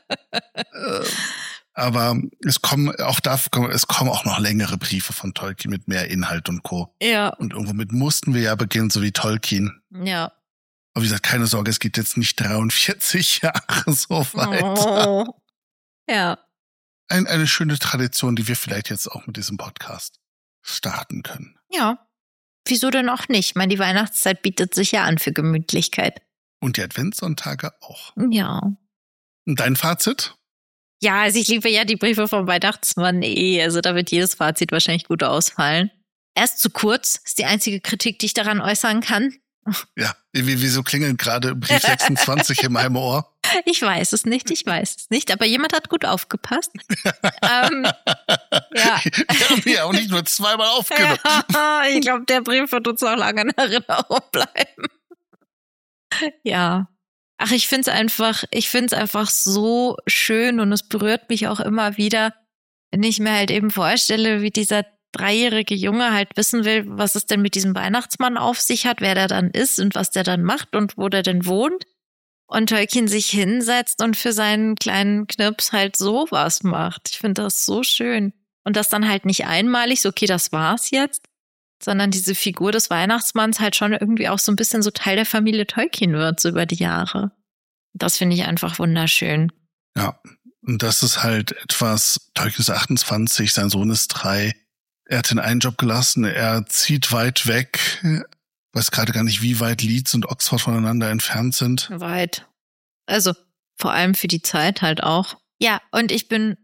Aber es kommen auch noch längere Briefe von Tolkien mit mehr Inhalt und Co. Ja. Und irgendwo mit mussten wir ja beginnen, so wie Tolkien. Ja. Aber wie gesagt, keine Sorge, es geht jetzt nicht 43 Jahre so weiter. Oh. Ja. Eine schöne Tradition, die wir vielleicht jetzt auch mit diesem Podcast starten können. Ja. Wieso denn auch nicht? Ich meine, die Weihnachtszeit bietet sich ja an für Gemütlichkeit. Und die Adventssonntage auch. Ja. Und dein Fazit? Ja, also ich liebe ja die Briefe vom Weihnachtsmann Also da wird jedes Fazit wahrscheinlich gut ausfallen. Er ist zu kurz, ist die einzige Kritik, die ich daran äußern kann. Ja, wieso klingelt gerade Brief 26 in meinem Ohr? Ich weiß es nicht, aber jemand hat gut aufgepasst. Ja. Wir haben hier auch nicht nur zweimal aufgenommen. Ja, ich glaube, der Brief wird uns auch lange in Erinnerung bleiben. Ja. Ach, ich find's einfach so schön und es berührt mich auch immer wieder, wenn ich mir halt eben vorstelle, wie dieser 3-jährige Junge halt wissen will, was es denn mit diesem Weihnachtsmann auf sich hat, wer der dann ist und was der dann macht und wo der denn wohnt. Und Tolkien sich hinsetzt und für seinen kleinen Knips halt sowas macht. Ich finde das so schön. Und das dann halt nicht einmalig, so okay, das war's jetzt, sondern diese Figur des Weihnachtsmanns halt schon irgendwie auch so ein bisschen so Teil der Familie Tolkien wird, so über die Jahre. Das finde ich einfach wunderschön. Ja, und das ist halt etwas, Tolkien ist 28, sein Sohn ist 3. Er hat den einen Job gelassen, er zieht weit weg, weiß gerade gar nicht, wie weit Leeds und Oxford voneinander entfernt sind. Weit. Also vor allem für die Zeit halt auch. Ja, und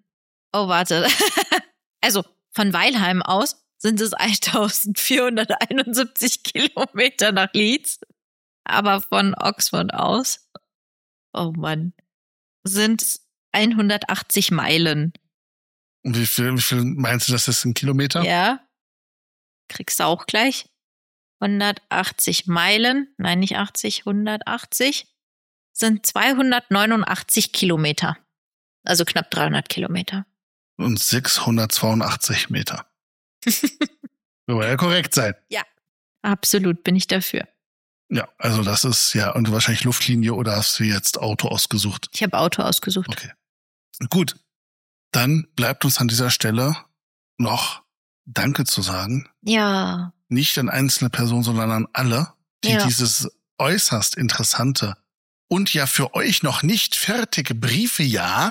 also von Weilheim aus sind es 1471 Kilometer nach Leeds. Aber von Oxford aus, oh Mann, sind es 180 Meilen. Und wie viel meinst du, das ist in Kilometer? Ja, kriegst du auch gleich. 180 Meilen, nein, nicht 80, 180, sind 289 Kilometer. Also knapp 300 Kilometer. Und 682 Meter. Soll ja korrekt sein. Ja, absolut bin ich dafür. Ja, also das ist ja, und wahrscheinlich Luftlinie oder hast du jetzt Auto ausgesucht? Ich habe Auto ausgesucht. Okay. Gut. Dann bleibt uns an dieser Stelle noch Danke zu sagen. Ja. Nicht an einzelne Personen, sondern an alle, die dieses äußerst interessante und ja für euch noch nicht fertige Briefe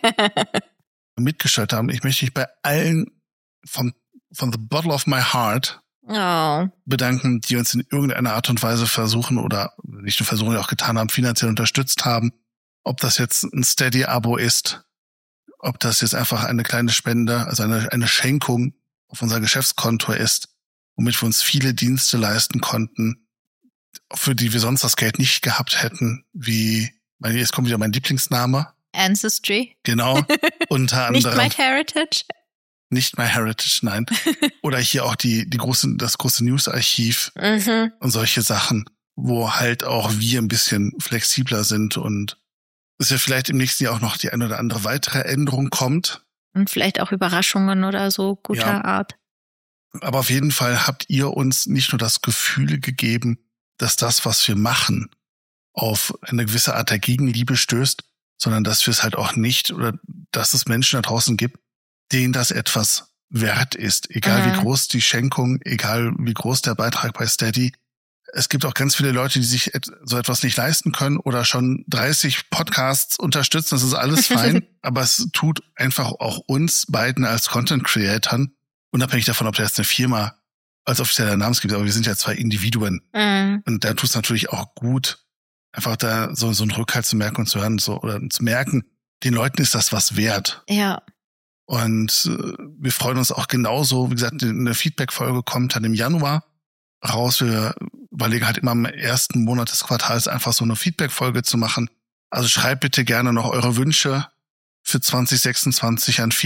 mitgestaltet haben. Ich möchte mich bei allen von the bottom of my heart bedanken, die uns in irgendeiner Art und Weise versuchen oder nicht nur versuchen, auch getan haben, finanziell unterstützt haben. Ob das jetzt ein Steady-Abo ist, ob das jetzt einfach eine kleine Spende, also eine Schenkung auf unser Geschäftskonto ist, womit wir uns viele Dienste leisten konnten, für die wir sonst das Geld nicht gehabt hätten, jetzt kommt wieder mein Lieblingsname. Ancestry. Genau, unter anderem. Nicht MyHeritage? Nicht MyHeritage, nein. Oder hier auch das große News-Archiv und solche Sachen, wo halt auch wir ein bisschen flexibler sind und es ja vielleicht im nächsten Jahr auch noch die eine oder andere weitere Änderung kommt. Und vielleicht auch Überraschungen oder so guter Art. Aber auf jeden Fall habt ihr uns nicht nur das Gefühl gegeben, dass das, was wir machen, auf eine gewisse Art der Gegenliebe stößt, sondern dass wir es halt auch nicht oder dass es Menschen da draußen gibt, denen das etwas wert ist. Egal wie groß die Schenkung, egal wie groß der Beitrag bei Steady. Es gibt auch ganz viele Leute, die sich so etwas nicht leisten können oder schon 30 Podcasts unterstützen. Das ist alles fein. Aber es tut einfach auch uns beiden als Content-Creatoren, unabhängig davon, ob da jetzt eine Firma als offizieller Name gibt, aber wir sind ja 2 Individuen. Und da tut es natürlich auch gut, einfach da so einen Rückhalt zu merken und zu hören, oder zu merken, den Leuten ist das was wert. Ja. Und wir freuen uns auch genauso, wie gesagt, eine Feedback-Folge kommt dann im Januar raus. Wir überlegen halt immer am ersten Monat des Quartals einfach so eine Feedback-Folge zu machen. Also schreibt bitte gerne noch eure Wünsche für 2026 an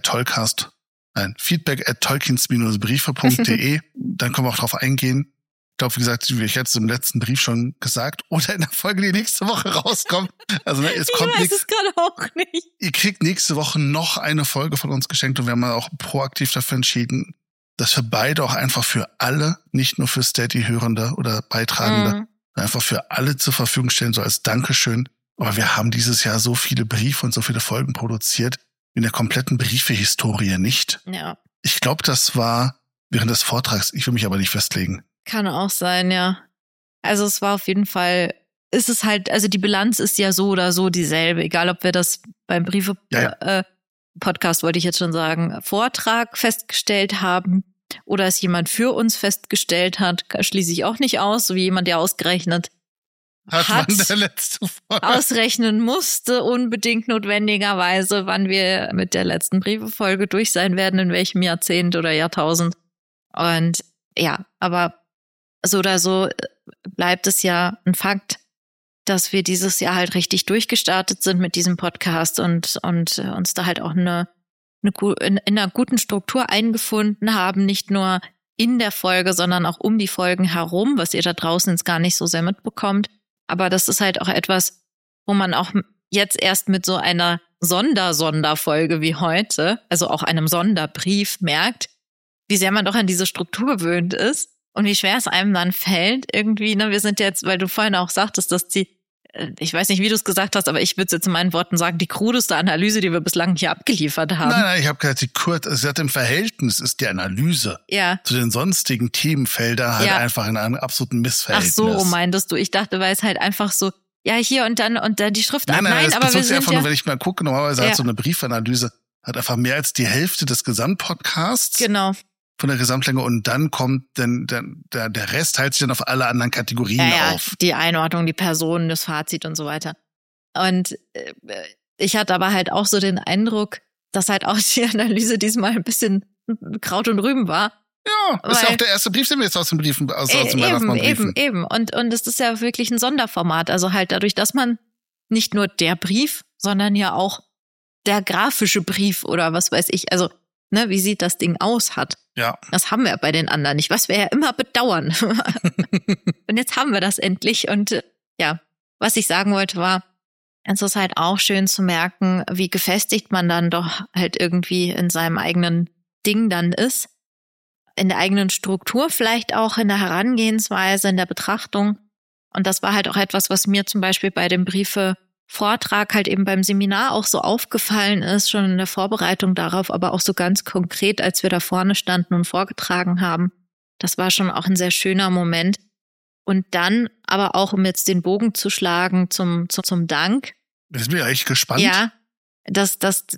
feedback@tolkins-briefe.de. Dann können wir auch drauf eingehen. Ich glaube, wie gesagt, wie ich jetzt im letzten Brief schon gesagt, oder in der Folge, die nächste Woche rauskommt. Also es kommt nichts. Ich weiß es gerade auch nicht. Ihr kriegt nächste Woche noch eine Folge von uns geschenkt und wir haben auch proaktiv dafür entschieden, dass wir beide auch einfach für alle, nicht nur für Steady-Hörende oder Beitragende, einfach für alle zur Verfügung stellen, so als Dankeschön. Aber wir haben dieses Jahr so viele Briefe und so viele Folgen produziert, in der kompletten Briefe-Historie nicht. Ja. Ich glaube, das war während des Vortrags, ich will mich aber nicht festlegen. Kann auch sein, ja. Also es war auf jeden Fall, ist es halt, also die Bilanz ist ja so oder so dieselbe, egal ob wir das beim Briefe-Podcast, wollte ich jetzt schon sagen, Vortrag festgestellt haben oder es jemand für uns festgestellt hat, schließe ich auch nicht aus, so wie jemand, der ausgerechnet hat der letzte ausrechnen musste, unbedingt notwendigerweise, wann wir mit der letzten Briefefolge durch sein werden, in welchem Jahrzehnt oder Jahrtausend. Und ja, aber so oder so bleibt es ja ein Fakt, dass wir dieses Jahr halt richtig durchgestartet sind mit diesem Podcast und uns da halt auch in einer guten Struktur eingefunden haben, nicht nur in der Folge, sondern auch um die Folgen herum, was ihr da draußen jetzt gar nicht so sehr mitbekommt. Aber das ist halt auch etwas, wo man auch jetzt erst mit so einer Sonderfolge wie heute, also auch einem Sonderbrief, merkt, wie sehr man doch an diese Struktur gewöhnt ist und wie schwer es einem dann fällt irgendwie. Ne? Wir sind jetzt, weil du vorhin auch sagtest, dass ich weiß nicht, wie du es gesagt hast, aber ich würde es jetzt in meinen Worten sagen, die krudeste Analyse, die wir bislang hier abgeliefert haben. Nein, ich habe gesagt, sie hat im Verhältnis ist die Analyse zu den sonstigen Themenfeldern halt einfach in einem absoluten Missverhältnis. Ach so, meintest du. Ich dachte, weil es halt einfach so, ja, hier und dann die Schriftart. Nein, aber wir sind einfach nur, wenn ich mal gucke, normalerweise hat so eine Briefanalyse hat einfach mehr als die Hälfte des Gesamtpodcasts. Genau. Von der Gesamtlänge und dann kommt der Rest teilt sich dann auf alle anderen Kategorien auf. Die Einordnung, die Personen, das Fazit und so weiter. Und ich hatte aber halt auch so den Eindruck, dass halt auch die Analyse diesmal ein bisschen Kraut und Rüben war. Ja, das ist ja auch der erste Brief, den wir jetzt aus den Briefen, aus dem Weihnachtsmann-Briefen. Eben. Und das ist ja wirklich ein Sonderformat. Also halt dadurch, dass man nicht nur der Brief, sondern ja auch der grafische Brief oder was weiß ich, also ne, wie sieht das Ding aus hat. Ja. Das haben wir bei den anderen nicht, was wir ja immer bedauern. Und jetzt haben wir das endlich. Und was ich sagen wollte war, es ist halt auch schön zu merken, wie gefestigt man dann doch halt irgendwie in seinem eigenen Ding dann ist. In der eigenen Struktur vielleicht auch, in der Herangehensweise, in der Betrachtung. Und das war halt auch etwas, was mir zum Beispiel bei dem Briefe-Vortrag halt eben beim Seminar auch so aufgefallen ist, schon in der Vorbereitung darauf, aber auch so ganz konkret, als wir da vorne standen und vorgetragen haben. Das war schon auch ein sehr schöner Moment. Und dann aber auch, um jetzt den Bogen zu schlagen zum Dank. Das bin ich echt gespannt. Ja, dass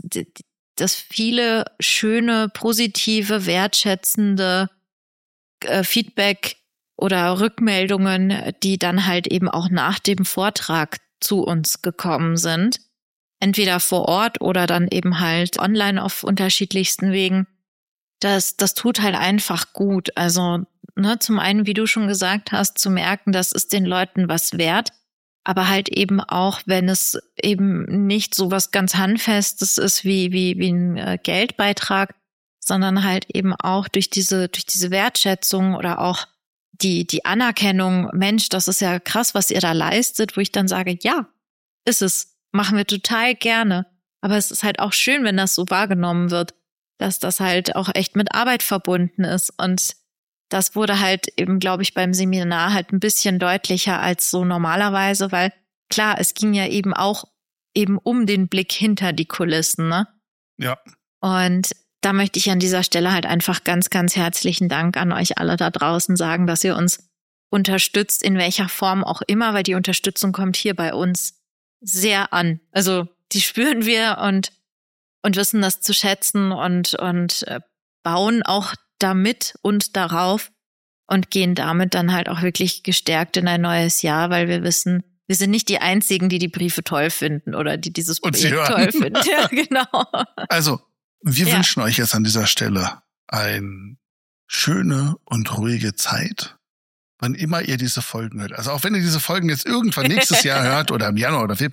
viele schöne, positive, wertschätzende Feedback oder Rückmeldungen, die dann halt eben auch nach dem Vortrag zu uns gekommen sind. Entweder vor Ort oder dann eben halt online auf unterschiedlichsten Wegen. Das tut halt einfach gut. Also, ne, zum einen, wie du schon gesagt hast, zu merken, das ist den Leuten was wert. Aber halt eben auch, wenn es eben nicht so was ganz Handfestes ist wie ein Geldbeitrag, sondern halt eben auch durch diese Wertschätzung oder auch die Anerkennung, Mensch, das ist ja krass, was ihr da leistet, wo ich dann sage, ja, ist es, machen wir total gerne. Aber es ist halt auch schön, wenn das so wahrgenommen wird, dass das halt auch echt mit Arbeit verbunden ist. Und das wurde halt eben, glaube ich, beim Seminar halt ein bisschen deutlicher als so normalerweise, weil klar, es ging ja eben auch eben um den Blick hinter die Kulissen, ne? Ja. Und da möchte ich an dieser Stelle halt einfach ganz, ganz herzlichen Dank an euch alle da draußen sagen, dass ihr uns unterstützt, in welcher Form auch immer, weil die Unterstützung kommt hier bei uns sehr an. Also die spüren wir und wissen das zu schätzen und bauen auch damit und darauf und gehen damit dann halt auch wirklich gestärkt in ein neues Jahr, weil wir wissen, wir sind nicht die Einzigen, die Briefe toll finden oder die dieses Projekt toll finden. Ja, genau. Also, wir wünschen euch jetzt an dieser Stelle eine schöne und ruhige Zeit, wann immer ihr diese Folgen hört. Also auch wenn ihr diese Folgen jetzt irgendwann nächstes Jahr hört oder im Januar oder Februar,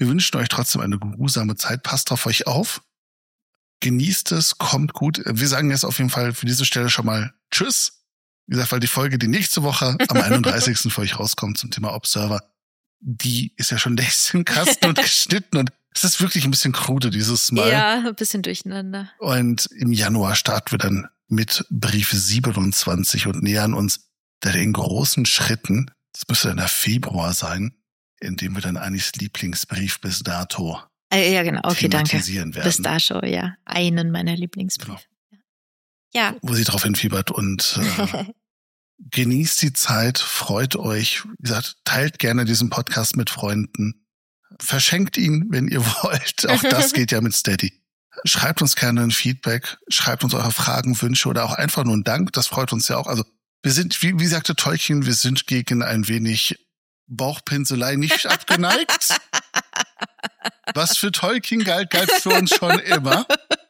Wir wünschen euch trotzdem eine geruhsame Zeit. Passt auf euch auf. Genießt es, kommt gut. Wir sagen jetzt auf jeden Fall für diese Stelle schon mal Tschüss. Wie gesagt, weil die Folge, die nächste Woche am 31. für euch rauskommt zum Thema Observer, die ist ja schon längst im Kasten und geschnitten und es ist wirklich ein bisschen krude dieses Mal. Ja, ein bisschen durcheinander. Und im Januar starten wir dann mit Brief 27 und nähern uns da den großen Schritten, das müsste dann der Februar sein, in dem wir dann Anis Lieblingsbrief bis dato ja, genau. Okay, danke. werden. Bis dato, ja. Einen meiner Lieblingsbriefe. Genau. Ja. Wo sie drauf hinfiebert und genießt die Zeit, freut euch. Wie gesagt, teilt gerne diesen Podcast mit Freunden. Verschenkt ihn, wenn ihr wollt. Auch das geht ja mit Steady. Schreibt uns gerne ein Feedback, schreibt uns eure Fragen, Wünsche oder auch einfach nur einen Dank. Das freut uns ja auch. Also wir sind, wie sagte Tolkien, wir sind gegen ein wenig Bauchpinselei nicht abgeneigt. Was für Tolkien galt für uns schon immer.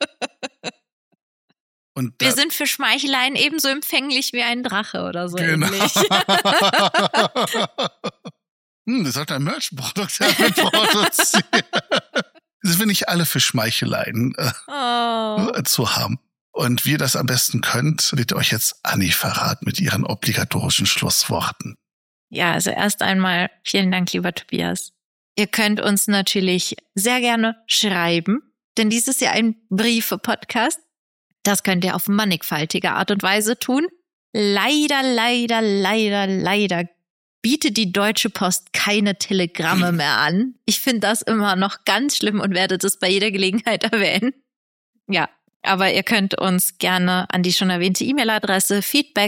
Und wir sind für Schmeicheleien ebenso empfänglich wie ein Drache oder so. Genau. Ähnlich. Wir sollten ein Merch-Produkt damit produzieren. Sind wir nicht alle für Schmeicheleien zu haben. Und wie ihr das am besten könnt, wird euch jetzt Anni verraten mit ihren obligatorischen Schlussworten. Ja, also erst einmal vielen Dank, lieber Tobias. Ihr könnt uns natürlich sehr gerne schreiben, denn dies ist ja ein Briefe-Podcast. Das könnt ihr auf mannigfaltige Art und Weise tun. Leider bietet die Deutsche Post keine Telegramme mehr an. Ich finde das immer noch ganz schlimm und werde das bei jeder Gelegenheit erwähnen. Ja, aber ihr könnt uns gerne an die schon erwähnte E-Mail-Adresse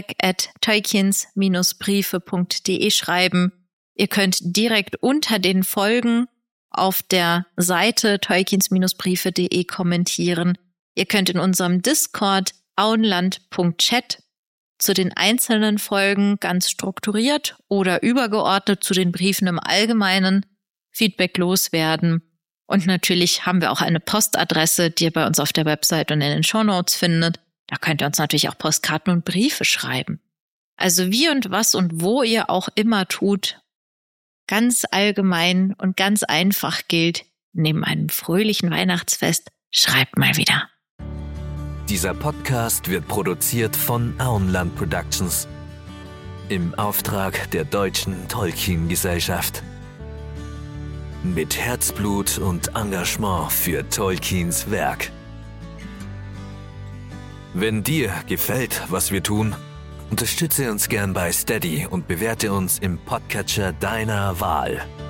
feedback@tolkiens-briefe.de schreiben. Ihr könnt direkt unter den Folgen auf der Seite tolkiens-briefe.de kommentieren. Ihr könnt in unserem Discord auenland.chat zu den einzelnen Folgen ganz strukturiert oder übergeordnet zu den Briefen im Allgemeinen Feedback loswerden. Und natürlich haben wir auch eine Postadresse, die ihr bei uns auf der Website und in den Shownotes findet. Da könnt ihr uns natürlich auch Postkarten und Briefe schreiben. Also wie und was und wo ihr auch immer tut, ganz allgemein und ganz einfach gilt, neben einem fröhlichen Weihnachtsfest, schreibt mal wieder. Dieser Podcast wird produziert von Auenland Productions im Auftrag der Deutschen Tolkien-Gesellschaft. Mit Herzblut und Engagement für Tolkiens Werk. Wenn dir gefällt, was wir tun, unterstütze uns gern bei Steady und bewerte uns im Podcatcher deiner Wahl.